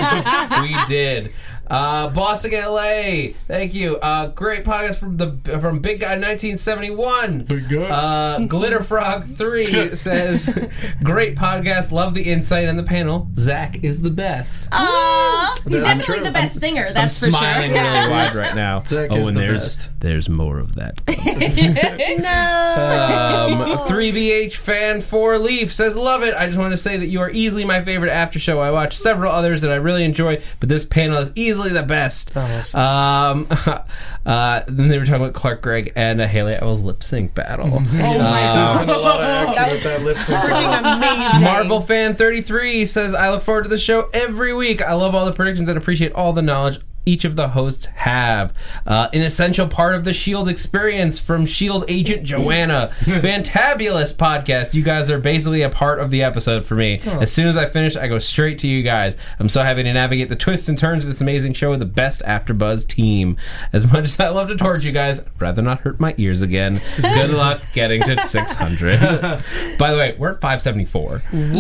We did. Uh, Boston L A. Thank you. Uh, great podcast from the from Big Guy nineteen seventy-one. Big Guy. Uh, Glitter Frog three says, great podcast. Love the insight and the panel. Zach is the best. Aww. He's That's definitely true. the best singer, I'm that's for smiling sure. really wide right now. Zach oh, is and the there's best. there's more of that. No. Um, three B H Fan four Leaf says, love it. I just want to say that you are easily my favorite after show. I watch several others that I really enjoy, but this panel is easily the best. Awesome. Um, uh, then they were talking about Clark Gregg and uh, Haley Atwell's lip sync battle. Oh my There's god. been a lot of action with that lip sync. Freaking amazing. Marvel Fan thirty-three says, I look forward to the show every week. I love all the predictions and appreciate all the knowledge each of the hosts have. Uh, an essential part of the S H I E L D experience from S H I E L D agent Joanna. Fantabulous podcast. You guys are basically a part of the episode for me. As soon as I finish, I go straight to you guys. I'm so happy to navigate the twists and turns of this amazing show with the best AfterBuzz team. As much as I love to torture you guys, I'd rather not hurt my ears again. Good luck getting to six hundred. By the way, we're at five seventy-four.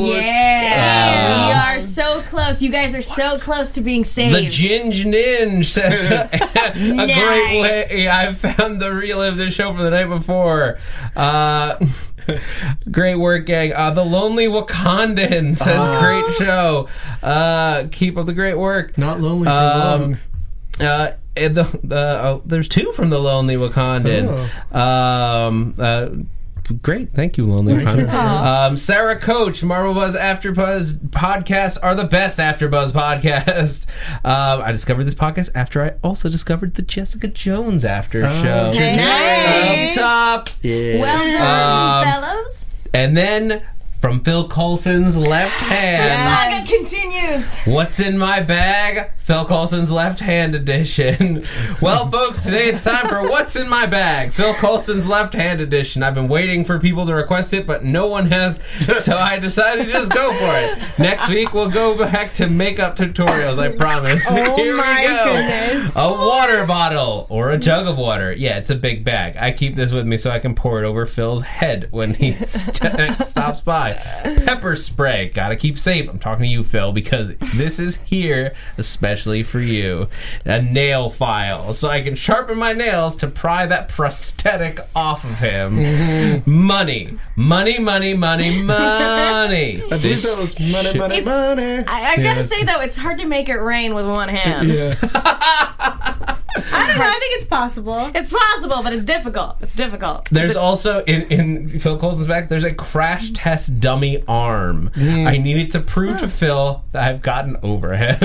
Yeah. Um, we are so close. You guys are so close to being saved. The Ginge Ninja says, a Nice. great way I found to relive the show from the night before. Uh, great work, gang. Uh, the Lonely Wakandan says, Oh. great show. Uh, keep up the great work. Not lonely for Um, long. Uh, and the, the, uh, there's two from the Lonely Wakandan. Um, uh, Great, thank you, Lonely Wakandan. Um, Sarah Coach, Marvel Buzz AfterBuzz podcasts are the best AfterBuzz podcast. Um, I discovered this podcast after I also discovered the Jessica Jones after show. Nice. Up top. Yeah. Well done, Um, fellows. And then from Phil Coulson's left hand. Saga continues. What's in my bag? Phil Coulson's Left Hand edition. Well, folks, today it's time for What's in My Bag? Phil Coulson's Left Hand edition. I've been waiting for people to request it, but no one has, so I decided to just go for it. Next week, we'll go back to makeup tutorials, I promise. Oh Here my we go. goodness. A water bottle or a jug of water. Yeah, it's a big bag. I keep this with me so I can pour it over Phil's head when he st- stops by. Pepper spray. Gotta keep safe. I'm talking to you, Phil, because this is here especially for you. A nail file, so I can sharpen my nails to pry that prosthetic off of him. Mm-hmm. Money. Money, money, money, money. I believe that was money, Shit. money, It's- money. I, I gotta Yeah, say though, it's hard to make it rain with one hand. Yeah. I don't know. I think it's possible. It's possible, but it's difficult. It's difficult. There's also, in, in Phil Coulson's back, there's a crash test dummy arm. I needed to prove to Phil that I've gotten over him.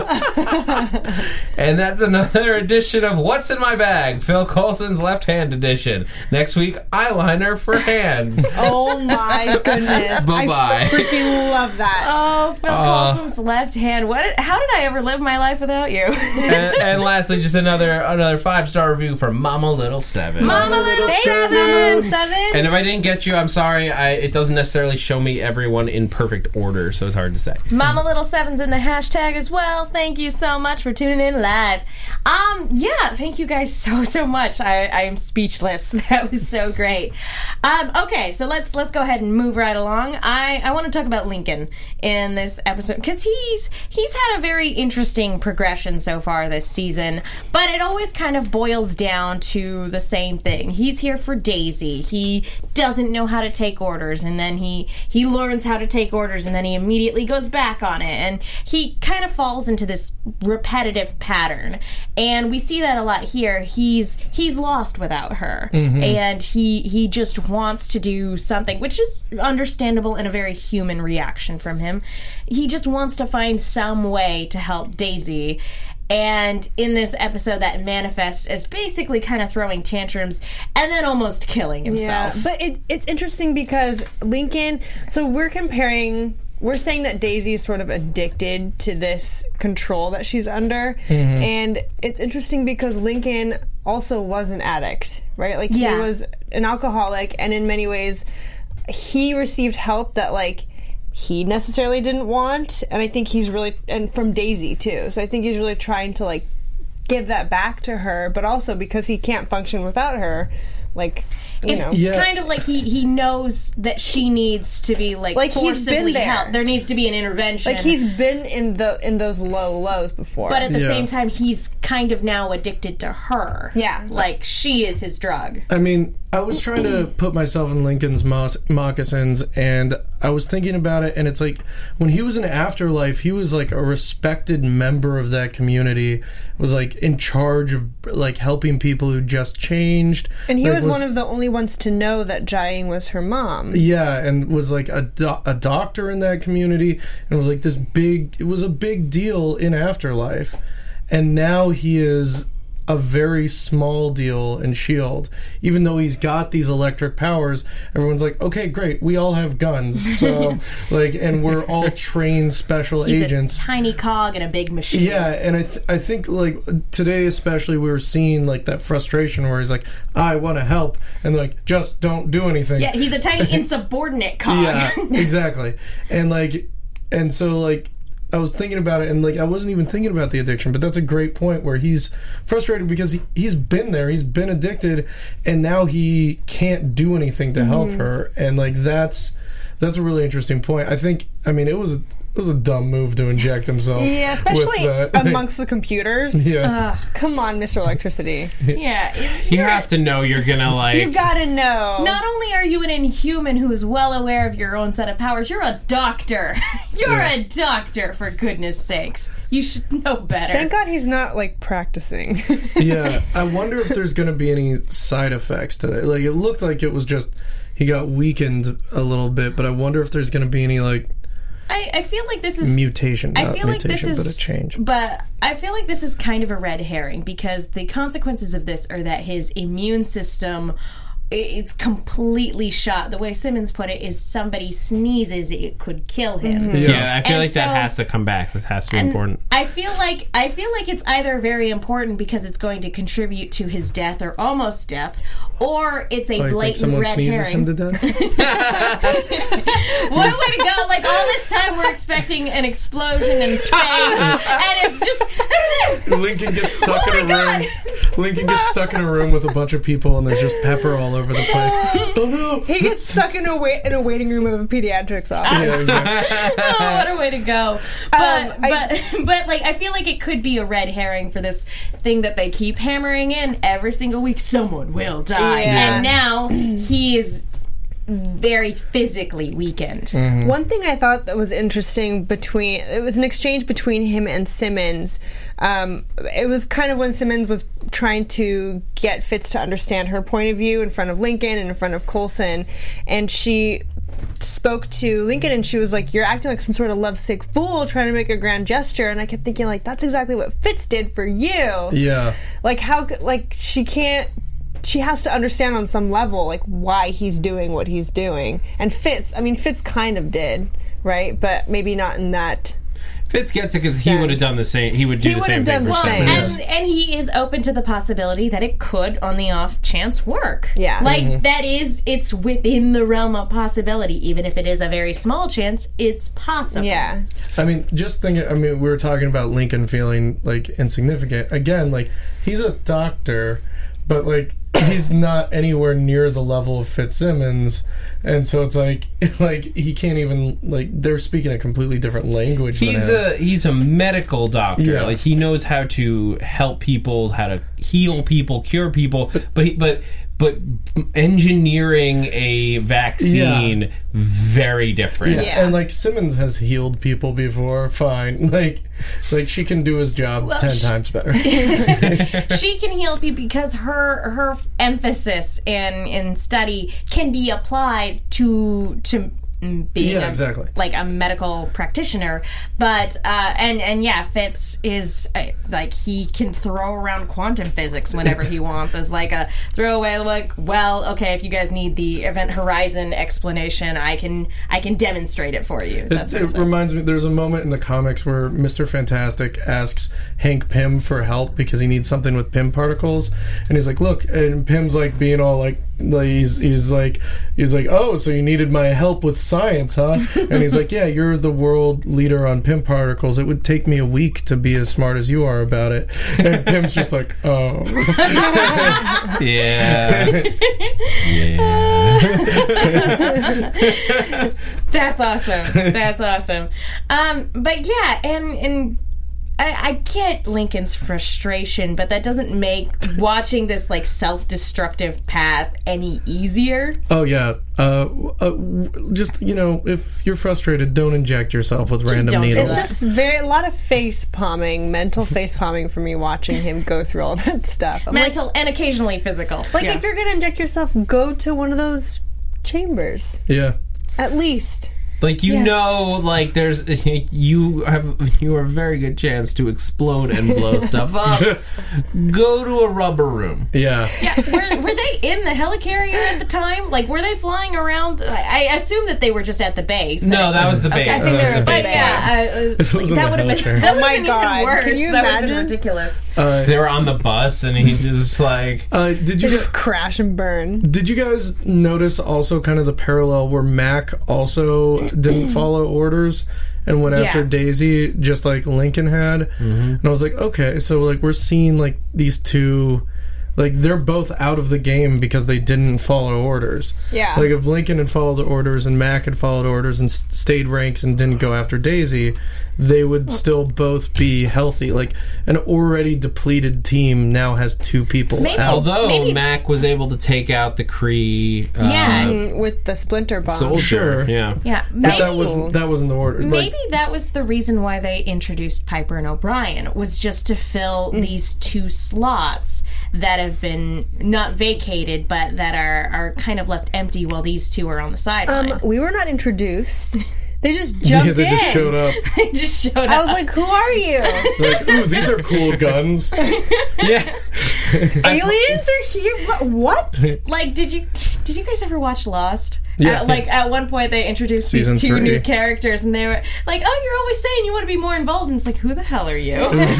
And that's another edition of What's in My Bag, Phil Coulson's Left Hand Edition. Next week, eyeliner for hands. Oh my goodness! Bye-bye. I freaking love that. Oh, Phil Uh, Coulson's left hand. What? How did I ever live my life without you? and, and lastly, just another another five star review for Mama Little Seven. Mama Little Seven, seven. And if I didn't get you, I'm sorry. I, it doesn't necessarily show me everyone in perfect order, so it's hard to say. Mama Little Seven's in the hashtag as well. Thank you so much for tuning in live. Um, yeah, thank you guys so so much. I, I am speechless. That was so great. Um, okay, so let's let's go ahead and move right along. I, I want to talk about Lincoln in this episode because he's he's had a very interesting progression so far this season, but it always kind of boils down to the same thing. He's here for Daisy. He doesn't know how to take orders, and then he he learns how to take orders, and then he immediately goes back on it, and he kind of falls into this repetitive pattern. And we see that a lot here. He's he's lost without her, and he he just wants to do something, which is understandable and a very human reaction from him. He just wants to find some way to help Daisy. And in this episode, that manifests as basically kind of throwing tantrums and then almost killing himself. Yeah, but it, it's interesting because Lincoln. So we're comparing. We're saying that Daisy is sort of addicted to this control that she's under, and it's interesting because Lincoln also was an addict, right? Like he Yeah. was an alcoholic, and in many ways, he received help that like he necessarily didn't want, and I think he's really and from Daisy too. So I think he's really trying to like give that back to her, but also because he can't function without her, like you It's know. Yeah. kind of like he, he knows that she needs to be like, Like, he's been forcibly there. helped. There needs to be an intervention. Like he's been in the in those low lows before. but at the Yeah. same time, he's kind of now addicted to her. Yeah. Like she is his drug. I mean, I was trying to put myself in Lincoln's mos- moccasins, and I was thinking about it, and it's like when he was in Afterlife, he was like a respected member of that community, was like in charge of like helping people who just changed, and he like, was, one of the only ones to know that Jiaying was her mom. yeah, and was like a, do- a doctor in that community, and was like this big. It was a big deal in Afterlife, and now he is a very small deal in S H I E L D. Even though he's got these electric powers, everyone's like, okay, great, we all have guns, so like, and we're all trained special He's agents. a tiny cog in a big machine. Yeah, and I th- I think like today especially we were seeing like that frustration where he's like, I want to help, and they're like, just don't do anything. Yeah, he's a tiny insubordinate cog. Yeah, exactly. And like, and so like, I was thinking about it, and like, I wasn't even thinking about the addiction, but that's a great point where he's frustrated because he, he's been there, he's been addicted, and now he can't do anything to help her, and like, that's that's a really interesting point. I think, I mean, it was a, it was a dumb move to inject himself. Yeah, especially with that. amongst the computers. Yeah. Ugh. Come on, Mister Electricity. Yeah. It's, You you're- have to know you're gonna like. You gotta know. Not only are you an inhuman who is well aware of your own set of powers, you're a doctor. You're Yeah. a doctor, for goodness sakes. You should know better. Thank God he's not like practicing. Yeah, I wonder if there's going to be any side effects to it. Like, it looked like it was just he got weakened a little bit, but I wonder if there's going to be any like I, I feel like this is mutation, I not feel like this mutation, is but a change. But I feel like this is kind of a red herring because the consequences of this are that his immune system i- it's completely shot. The way Simmons put it is somebody sneezes, it could kill him. Yeah. Yeah, I feel And like that so- has to come back. This has to be And important. I feel like I feel like it's either very important because it's going to contribute to his death or almost death, or it's a Oh, you think blatant someone red sneezes herring. him to death? What a way to go! Like all this time, we're expecting an explosion in space, and it's just that's it. Lincoln gets stuck Oh in a my room. Lincoln gets stuck in a room with a bunch of people, and there's just pepper all over the place. Oh no! He gets stuck in a wait in a waiting room of a pediatrics office. Yeah, exactly. Oh, what a way to go. But, Um, I- but, but, like, I feel like it could be a red herring for this thing that they keep hammering in every single week. Someone will die. Yeah. And now he is very physically weakened. Mm-hmm. One thing I thought that was interesting between it was an exchange between him and Simmons. Um, it was kind of when Simmons was trying to get Fitz to understand her point of view in front of Lincoln and in front of Coulson, and she spoke to Lincoln and she was like, "You're acting like some sort of lovesick fool trying to make a grand gesture." And I kept thinking, like, that's exactly what Fitz did for you. Yeah. Like how c- like she can't. She has to understand on some level, like, why he's doing what he's doing. And Fitz, I mean, Fitz kind of did, right? But maybe not in that. Fitz gets it because he would have done the same. He would do He the would same have thing done for the same. Simmons. And, and he is open to the possibility that it could, on the off chance, work. Yeah. Like, that is, it's within the realm of possibility. Even if it is a very small chance, it's possible. Yeah. I mean, just thinking, I mean, we were talking about Lincoln feeling, like, insignificant. Again, like, he's a doctor, but, like, he's not anywhere near the level of Fitzsimmons. And so it's like, like, he can't even, like, they're speaking a completely different language He's than him. a he's a medical doctor. Yeah. Like he knows how to help people, how to heal people, cure people. But he, but but engineering a vaccine, Yeah. very different. Yeah. Yeah. And, like, Simmons has healed people before, fine. Like, like she can do his job Well, ten sh- times better. She can heal people because her her emphasis in in study can be applied to to mm, being Yeah, a, exactly. like a medical practitioner. But uh, and and yeah, Fitz is uh, like he can throw around quantum physics whenever he wants as like a throwaway. Like, well, okay, if you guys need the Event Horizon explanation, I can I can demonstrate it for you. That It, sort it of thing. reminds me, there's a moment in the comics where Mister Fantastic asks Hank Pym for help because he needs something with Pym particles, and he's like, "Look," and Pym's like being all like, like he's he's like he's like, "Oh, so you needed my help with science, huh?" And he's like, "Yeah, you're the world leader on Pym particles. It would take me a week to be as smart as you are about it." And Pym's just like, "Oh." Yeah. Yeah. That's awesome. That's awesome. Um, but yeah, and and I, I get Lincoln's frustration, but that doesn't make watching this like self-destructive path any easier. Oh yeah. Uh, uh, just you know, if you're frustrated, don't inject yourself with random don't do needles. It's just very a lot of face palming, mental face palming for me watching him go through all that stuff. I'm like, Mental and occasionally physical. like Yeah. if you're gonna inject yourself, go to one of those chambers Yeah. at least. Like you Yeah. know, like there's you have you have a very good chance to explode and blow stuff up. Go to a rubber room. Yeah. Yeah, were, were they in the helicarrier at the time? Like, were they flying around? I, I assume that they were just at the base. No, that was the base. Okay, I That think they was were the at the base. base. Yeah, I, it was, It was in that the would have been. helicarrier. That Oh would my have been God. even worse. Can you that would have been imagine? ridiculous. Uh, They were on the bus, and he just like uh, did They you just crash and burn. Did you guys notice also kind of the parallel where Mac also didn't follow orders and went after Yeah. Daisy just like Lincoln had? And I was like, okay, so like we're seeing like these two, like they're both out of the game because they didn't follow orders. Yeah. Like if Lincoln had followed orders and Mac had followed orders and s- stayed ranks and didn't go after Daisy, they would still both be healthy. Like an already depleted team now has two people Maybe- out. although Maybe- Mac was able to take out the Kree uh, Yeah. Mm, with the splinter bomb. soldier. Sure. Yeah. Yeah, But maybe, that wasn't that wasn't the order. Like, maybe that was the reason why they introduced Piper and O'Brien was just to fill Mm. these two slots that have been not vacated, but that are are kind of left empty while these two are on the sideline. Um, we were not introduced. They just yeah, jumped they in. just showed up. They just showed I up. was like, "Who are you? Like, ooh, these are cool guns. Yeah. Aliens are here? What? what? Like, did you did you guys ever watch Lost? Yeah. At, like at one point they introduced Season these two three. new characters, and they were like, "Oh, you're always saying you want to be more involved," and it's like, "Who the hell are you?"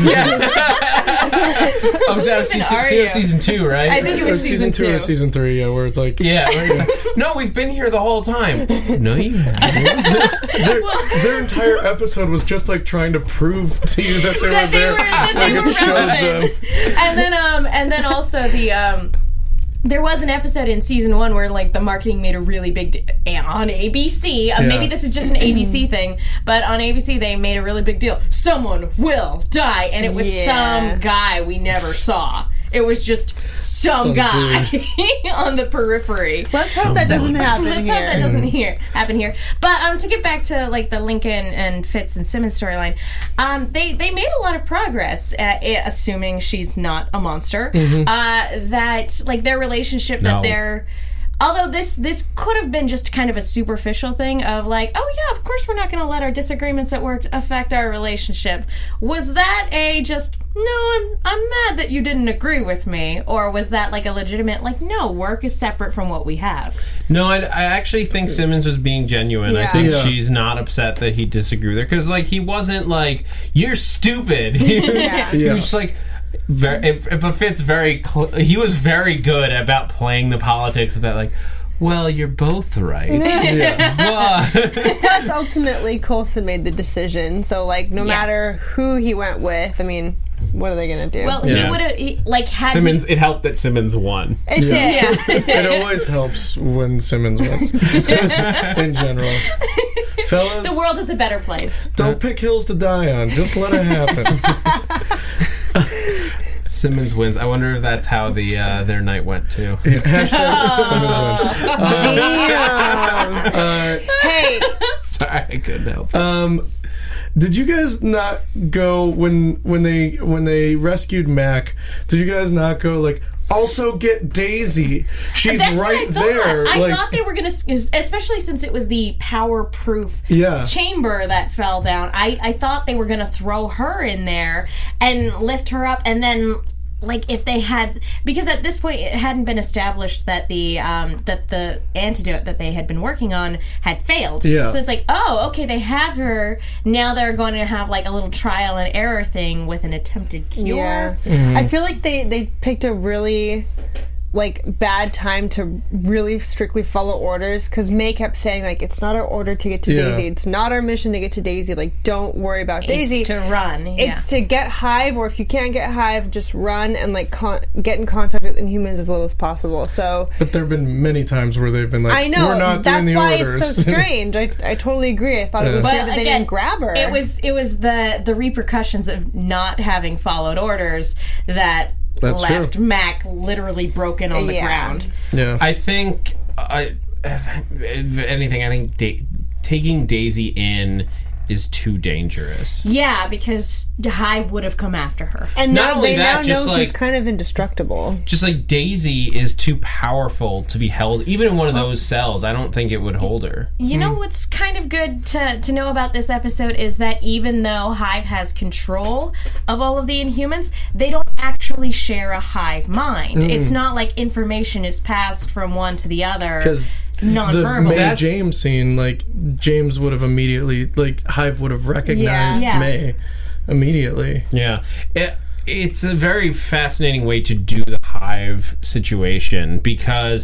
Oh, was that was season, are season, you? season two, right? I think it Or was season two or season three, yeah, where it's like Yeah. Where he's like, no, we've been here the whole time. No, you haven't. their, their entire episode was just like trying to prove to you that they that were they there. were, that Like they it were shows relevant. them. And then um and then also the um there was an episode in season one where like the marketing made a really big de- on A B C. Uh, Yeah. Maybe this is just an A B C thing, but on A B C they made a really big deal. Someone will die, and it was Yeah. some guy we never saw. It was just some, Some guy on the periphery. Let's hope that doesn't happen Let's here. hope that doesn't here happen here. But um, to get back to like the Lincoln and Fitz and Simmons storyline, um, they they made a lot of progress, uh, eh, assuming she's not a monster. Mm-hmm. Uh, that like their relationship, that No. they're. Although this this could have been just kind of a superficial thing of like, oh yeah, of course we're not going to let our disagreements at work affect our relationship. Was that a just no, I'm I'm mad that you didn't agree with me, or was that like a legitimate like no, work is separate from what we have? No, I, I actually think Simmons was being genuine. I Yeah. think Yeah. she's not upset that he disagreed with her because, like, he wasn't like you're stupid. He was, Yeah. he Yeah. was just like. Very, it, it fits very. Cl- he was very good about playing the politics about like, well, you're both right. But Plus, ultimately, Coulson made the decision. So, like, no Yeah. matter who he went with, I mean, what are they gonna do? Well, he Yeah. would have like had Simmons, it helped that Simmons won. it did. Yeah. It did. It always helps when Simmons wins. In general. Fellas, the world is a better place. don't pick hills to die on. Just let it happen. Simmons wins. I wonder if that's how the uh, their night went too. Hashtag Simmons wins. Damn. Uh, Hey, Sorry, I couldn't help. it. um, did you guys not go when when they when they rescued Mac? Did you guys not go like? Also get Daisy. She's That's right what I thought. there. I like, thought they were gonna, especially since it was the power-proof Yeah. chamber that fell down. I, I thought they were gonna throw her in there and lift her up, and then like if they had, because at this point it hadn't been established that the um, that the antidote that they had been working on had failed. Yeah. So it's like, oh, okay, they have her. Now they're going to have like a little trial and error thing with an attempted cure. yeah. I feel like they they picked a really like bad time to really strictly follow orders because May kept saying like it's not our order to get to Yeah. Daisy, it's not our mission to get to Daisy, like don't worry about Daisy. It's to run. Yeah. It's to get Hive, or if you can't get Hive, just run and like con- get in contact with Inhumans as little as possible. So but there have been many times where they've been like, I know we're not that's doing the why orders. it's so strange. I, I totally agree. I thought it was Yeah. weird that they again, didn't grab her. It was it was the the repercussions of not having followed orders that That's left true. Mac literally broken on the Yeah. ground. Yeah. I think, I, if anything, I think da- taking Daisy in is too dangerous. Yeah, because Hive would have come after her. and Not now only they that, now just know he's like- kind of indestructible. Just like Daisy is too powerful to be held, even in one of those cells. I don't think it would hold her. You know what's kind of good to, to know about this episode is that even though Hive has control of all of the Inhumans, they don't actually share a Hive mind. It's not like information is passed from one to the other. Because the non-verbal. May That's- James scene, like James would have immediately, like Hive would have recognized Yeah. Yeah. May immediately. Yeah. It, it's a very fascinating way to do the Hive situation because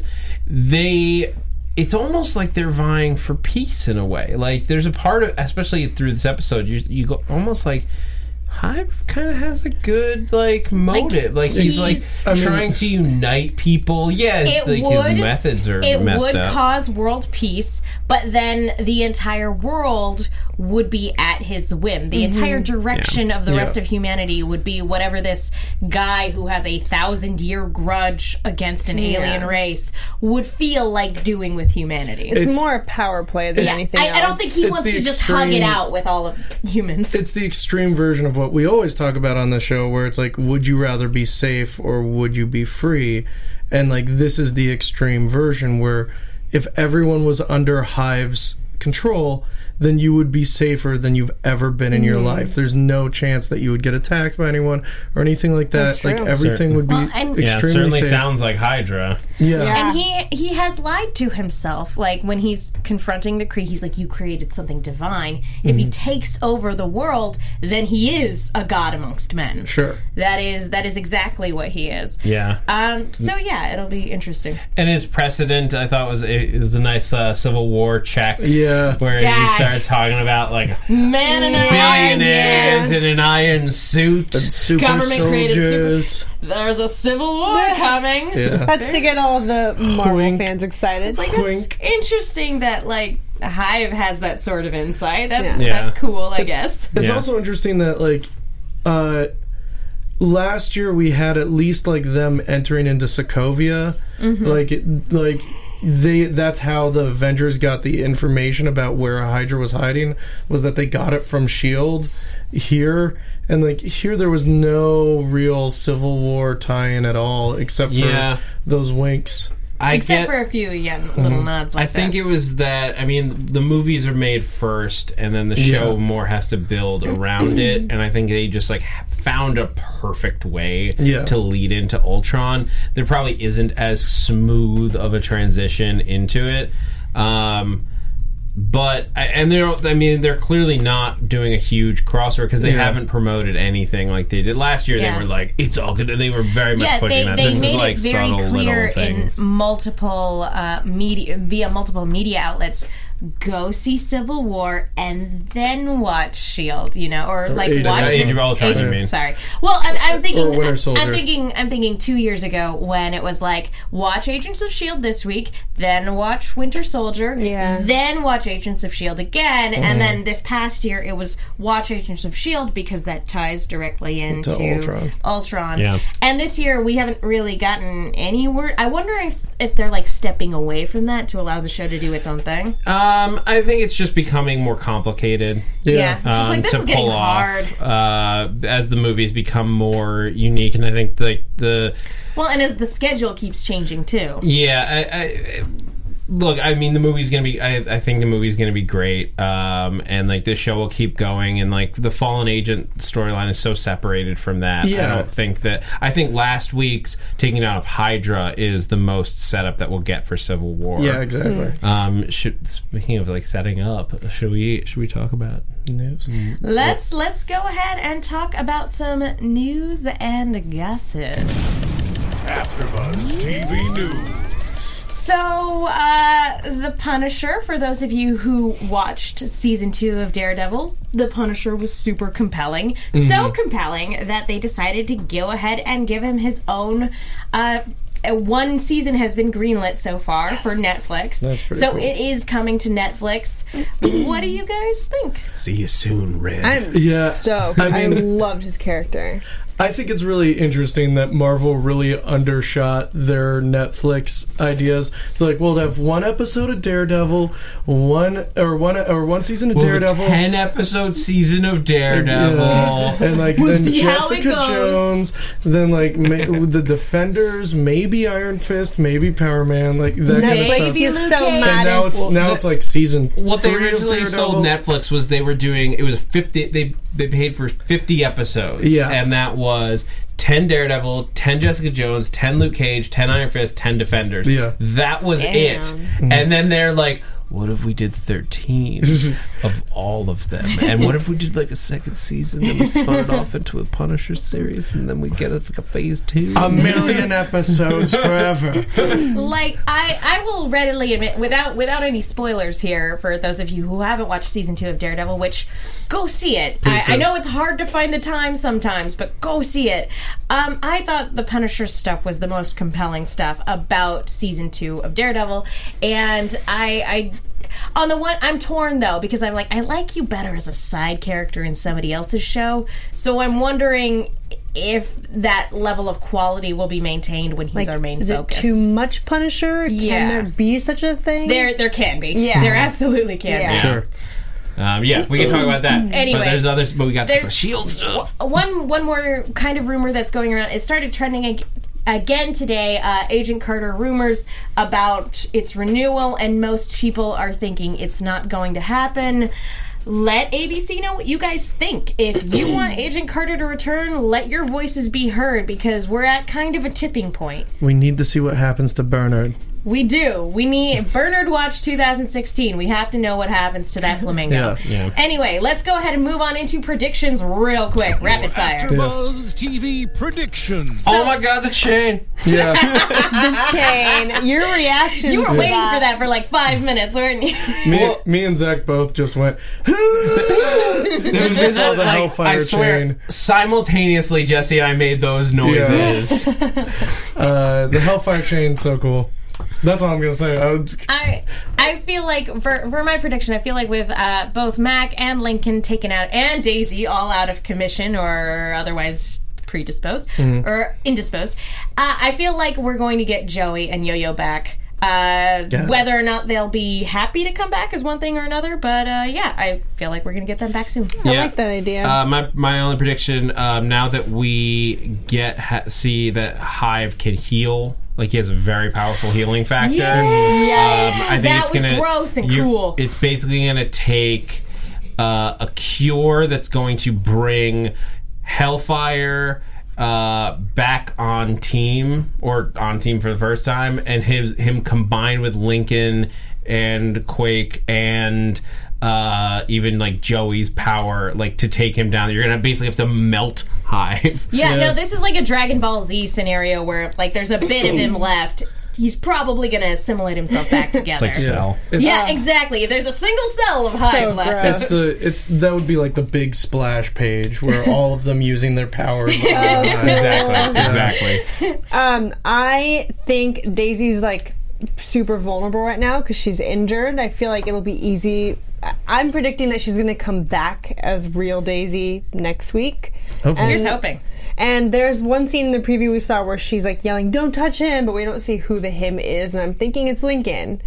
they. It's almost like they're vying for peace in a way. Like there's a part of, especially through this episode, you you go almost like Hive kind of has a good like motive. Like, he's, like he's- I mean- trying to unite people. Yeah, it's It like would- his methods are it messed would up. cause world peace, but then the entire world would be at his whim. The entire direction of the Yeah. rest of humanity would be whatever this guy who has a thousand year grudge against an alien race would feel like doing with humanity. It's, It's- more a power play than Yeah. anything I, else. I don't think he It's wants the to just hug it extreme- out with all of humans. It's the extreme version of what we always talk about on the show, where it's like, would you rather be safe or would you be free? And like, this is the extreme version where if everyone was under Hive's control, then you would be safer than you've ever been in your life. There's no chance that you would get attacked by anyone or anything like that. That's Like true. everything would be Well, and- Yeah, it extremely certainly safe. sounds like Hydra. yeah. Yeah. And he he has lied to himself. Like when he's confronting the Kree, he's like, "You created something divine. If he takes over the world, then he is a god amongst men." Sure. That is that is exactly what he is. Yeah. Um. So yeah, it'll be interesting. And his precedent, I thought, was it was a nice uh, Civil War check. Yeah. Where Yeah. he starts talking about like Man in an billionaires iron in an iron suit. Super Government created super- soldiers. there's a civil war coming. Yeah. That's to get all the Marvel Quink. fans excited. It's like, Quink. that's interesting that, like, Hive has that sort of insight. That's Yeah. that's cool, I guess. It's Yeah. also interesting that like uh last year we had at least like them entering into Sokovia. Like it, like they that's how the Avengers got the information about where Hydra was hiding, was that they got it from Shield here. And like here there was no real Civil War tie-in at all except for Yeah. those winks. I Except get, for a few, again, little nods like I think that. it was that. I mean, the movies are made first, and then the show Yeah. more has to build around it. And I think they just like found a perfect way Yeah. to lead into Ultron. There probably isn't as smooth of a transition into it. Um, but and they're, I mean, they're clearly not doing a huge crossover because they Yeah. haven't promoted anything like they did last year. Yeah. They were like, it's all good. They were very much yeah, pushing they, that. they This made is like it very subtle clear little in things. multiple uh, media via multiple media outlets. Go see Civil War and then watch Shield, you know, or like Age of- watch Age this- of Ultron, Age- you mean. Sorry. Well, I'm, I'm thinking. Or Winter Soldier. I'm thinking. I'm thinking two years ago when it was like watch Agents of Shield this week, then watch Winter Soldier, Yeah. then watch Agents of Shield again, and then this past year it was watch Agents of Shield because that ties directly into Ultron. Ultron. Yeah. And this year we haven't really gotten any word. I wonder if, if they're like stepping away from that to allow the show to do its own thing. Um, I think it's just becoming more complicated. Yeah. It's just um, like this to is getting pull hard. off uh, as the movies become more unique, and I think like the Well, and as the schedule keeps changing too. yeah, I, I, look, I mean, the movie's gonna be. I, I think the movie's gonna be great, um, and like this show will keep going, and like the Fallen Agent storyline is so separated from that. I Yeah. don't think that. I think last week's taking out of Hydra is the most setup that we'll get for Civil War. Yeah, exactly. Um, should speaking of like setting up, should we should we talk about? News. Let's let's go ahead and talk about some news and gossip. AfterBuzz T V News. So, uh, The Punisher, for those of you who watched season two of Daredevil, The Punisher was super compelling. So compelling that they decided to go ahead and give him his own. Uh, one season has been greenlit so far for Netflix. That's pretty so cool. it is coming to Netflix. What do you guys think? See you soon, Red. I'm Yeah, stoked. I I, mean- loved his character. I think it's really interesting that Marvel really undershot their Netflix ideas. They're like, we'll have one episode of Daredevil, one or one or one season of We'll have a Daredevil, ten episode season of Daredevil. Yeah. and like We'll then see how it Jessica goes. Jones, then like ma- the Defenders, maybe Iron Fist, maybe Power Man, like that kind of Netflix stuff. Maybe is Luke so Cage. mad. And now at- it's Well, now the- it's like season. What they three of originally sold Daredevil. Netflix was they were doing it was fifty. They they paid for fifty episodes. Yeah. and that was ten Daredevil, ten Jessica Jones, ten Luke Cage, ten Iron Fist, ten Defenders. Yeah. that was Damn. it. And then they're like, what if we did thirteen of all of them? And what if we did like a second season, then we spun it off into a Punisher series, and then we get a, like a phase two? A million episodes forever. Like I, I will readily admit, without without any spoilers here, for those of you who haven't watched season two of Daredevil, which go see it. I, I know it's hard to find the time sometimes, but go see it. Um, I thought the Punisher stuff was the most compelling stuff about season two of Daredevil, and I, I on the one, I'm torn though because I'm like I like you better as a side character in somebody else's show, so I'm wondering if that level of quality will be maintained when he's Like, our main is focus. it too much Punisher? Yeah. Can there be such a thing? There, there can be. Yeah. There absolutely can Yeah. be. Sure. Um, yeah, we can talk about that. Anyway, but there's others. But we got the there's- Shield stuff. One, one more kind of rumor that's going around. It started trending ag- again today. Uh, Agent Carter rumors about its renewal, and most people are thinking it's not going to happen. Let A B C know what you guys think. If you want Agent Carter to return, let your voices be heard because we're at kind of a tipping point. We need to see what happens to Bernard. We do. We need Bernard Watch twenty sixteen. We have to know what happens to that flamingo. Yeah. Yeah. Anyway, let's go ahead and move on into predictions real quick. Rapid fire. AfterBuzz T V predictions. Oh my God, the chain! Yeah. Chain. Your reaction. You were waiting for that for like five minutes, weren't you? me, me and Zach both just went. There was We saw the like, Hellfire I swear, chain. simultaneously, Jesse and I made those noises. Uh, the Hellfire chain, so cool. That's all I'm gonna say. I, would, I I feel like for for my prediction, I feel like with uh, both Mac and Lincoln taken out and Daisy all out of commission or otherwise predisposed Mm-hmm. or indisposed, uh, I feel like we're going to get Joey and Yo-Yo back. Uh, Yeah. Whether or not they'll be happy to come back is one thing or another, but uh, yeah, I feel like we're going to get them back soon. I Yeah. like that idea. Uh, my my only prediction um, now that we get ha- see that Hive can heal, like he has a very powerful healing factor. Yes! Um, I think That it's was gonna gross and you're- cool. It's basically gonna take uh, a cure that's going to bring Hellfire uh, back on team or on team for the first time, and his him combined with Lincoln and Quake and uh, even like Joey's power, like to take him down. You're gonna basically have to melt Hive. Yeah, Yeah. no, this is like a Dragon Ball Z scenario where like there's a bit of him left. He's probably going to assimilate himself back together. It's like Cell. It's, Yeah, exactly. If there's a single cell of Hive left. gross. It's the it's that would be like the big splash page where all of them using their powers. on Hive. Exactly. Exactly. Um, I think Daisy's like super vulnerable right now because she's injured. I feel like it'll be easy. I- I'm predicting that she's going to come back as real Daisy next week. Hopefully. Here's hoping. And there's one scene in the preview we saw where she's like yelling, "Don't touch him," but we don't see who the him is, and I'm thinking it's Lincoln.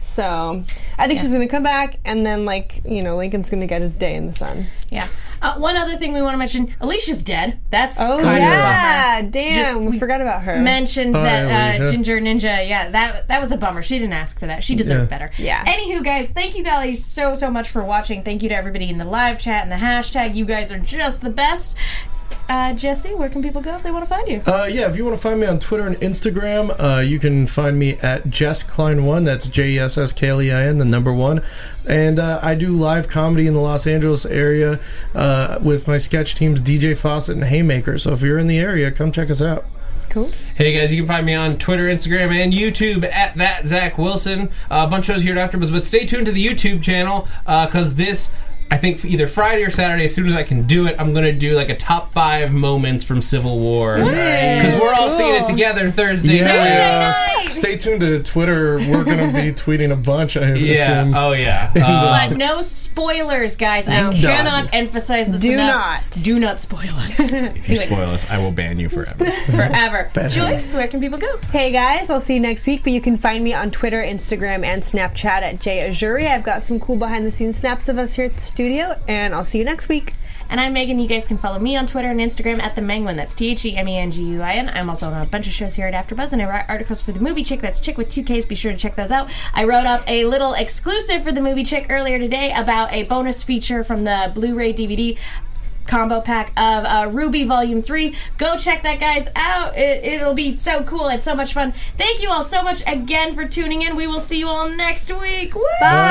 So I think she's going to come back, and then like you know, Lincoln's going to get his day in the sun. Yeah. Uh, one other thing we want to mention: Alicia's dead. That's Oh kind yeah, of a bummer. damn, Just- we we forgot about her. Mentioned Oh, that yeah, uh, Alicia. Ginger Ninja. Yeah, that that was a bummer. She didn't ask for that. She deserved Yeah. better. Yeah. Anywho, guys, thank you guys so so much for watching. Thank you to everybody in the live chat and the hashtag. You guys are just the best. Uh, Jesse, where can people go if they want to find you? Uh, yeah, if you want to find me on Twitter and Instagram, uh, you can find me at Jess Klein one. That's J E S S K L E I N, the number one. And uh, I do live comedy in the Los Angeles area uh, with my sketch teams D J Fawcett and Haymaker. So if you're in the area, come check us out. Cool. Hey guys, you can find me on Twitter, Instagram, and YouTube at that Zach Wilson. Uh, a bunch of shows here at AfterBuzz, but stay tuned to the YouTube channel because this, I think, either Friday or Saturday, as soon as I can do it, I'm gonna do like a top five moments from Civil War because we're all seeing it together Thursday night. Yeah. night. Stay tuned to Twitter. We're going to be tweeting a bunch, I Yeah. assume. Oh yeah. Uh, But no spoilers, guys. I No. cannot emphasize this Do enough. not. Do not spoil us. if you spoil us, I will ban you forever. Forever. Joyce, where can people go? Hey guys, I'll see you next week, but you can find me on Twitter, Instagram, and Snapchat at Jay Azuri. I've got some cool behind the scenes snaps of us here at the studio, and I'll see you next week. And I'm Megan. You guys can follow me on Twitter and Instagram at the Menguin. That's T H E M E N G U I N. I'm also on a bunch of shows here at AfterBuzz, and I write articles for the Movie Chick. That's Chick with two Ks. Be sure to check those out. I wrote up a little exclusive for the Movie Chick earlier today about a bonus feature from the Blu-ray D V D combo pack of uh, Ruby Volume three. Go check that, guys, out. It, it'll be so cool. It's so much fun. Thank you all so much again for tuning in. We will see you all next week. Woo!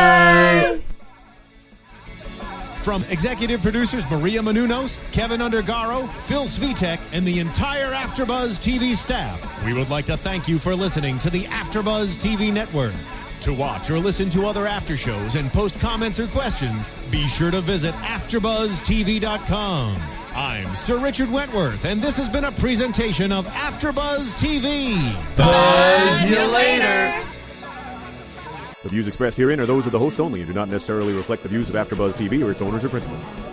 Bye! From executive producers Maria Menounos, Kevin Undergaro, Phil Svitek, and the entire AfterBuzz T V staff, we would like to thank you for listening to the AfterBuzz T V network. To watch or listen to other after shows and post comments or questions, be sure to visit after buzz T V dot com. I'm Sir Richard Wentworth, and this has been a presentation of AfterBuzz T V. Buzz you later. The views expressed herein are those of the hosts only and do not necessarily reflect the views of AfterBuzz T V or its owners or principals.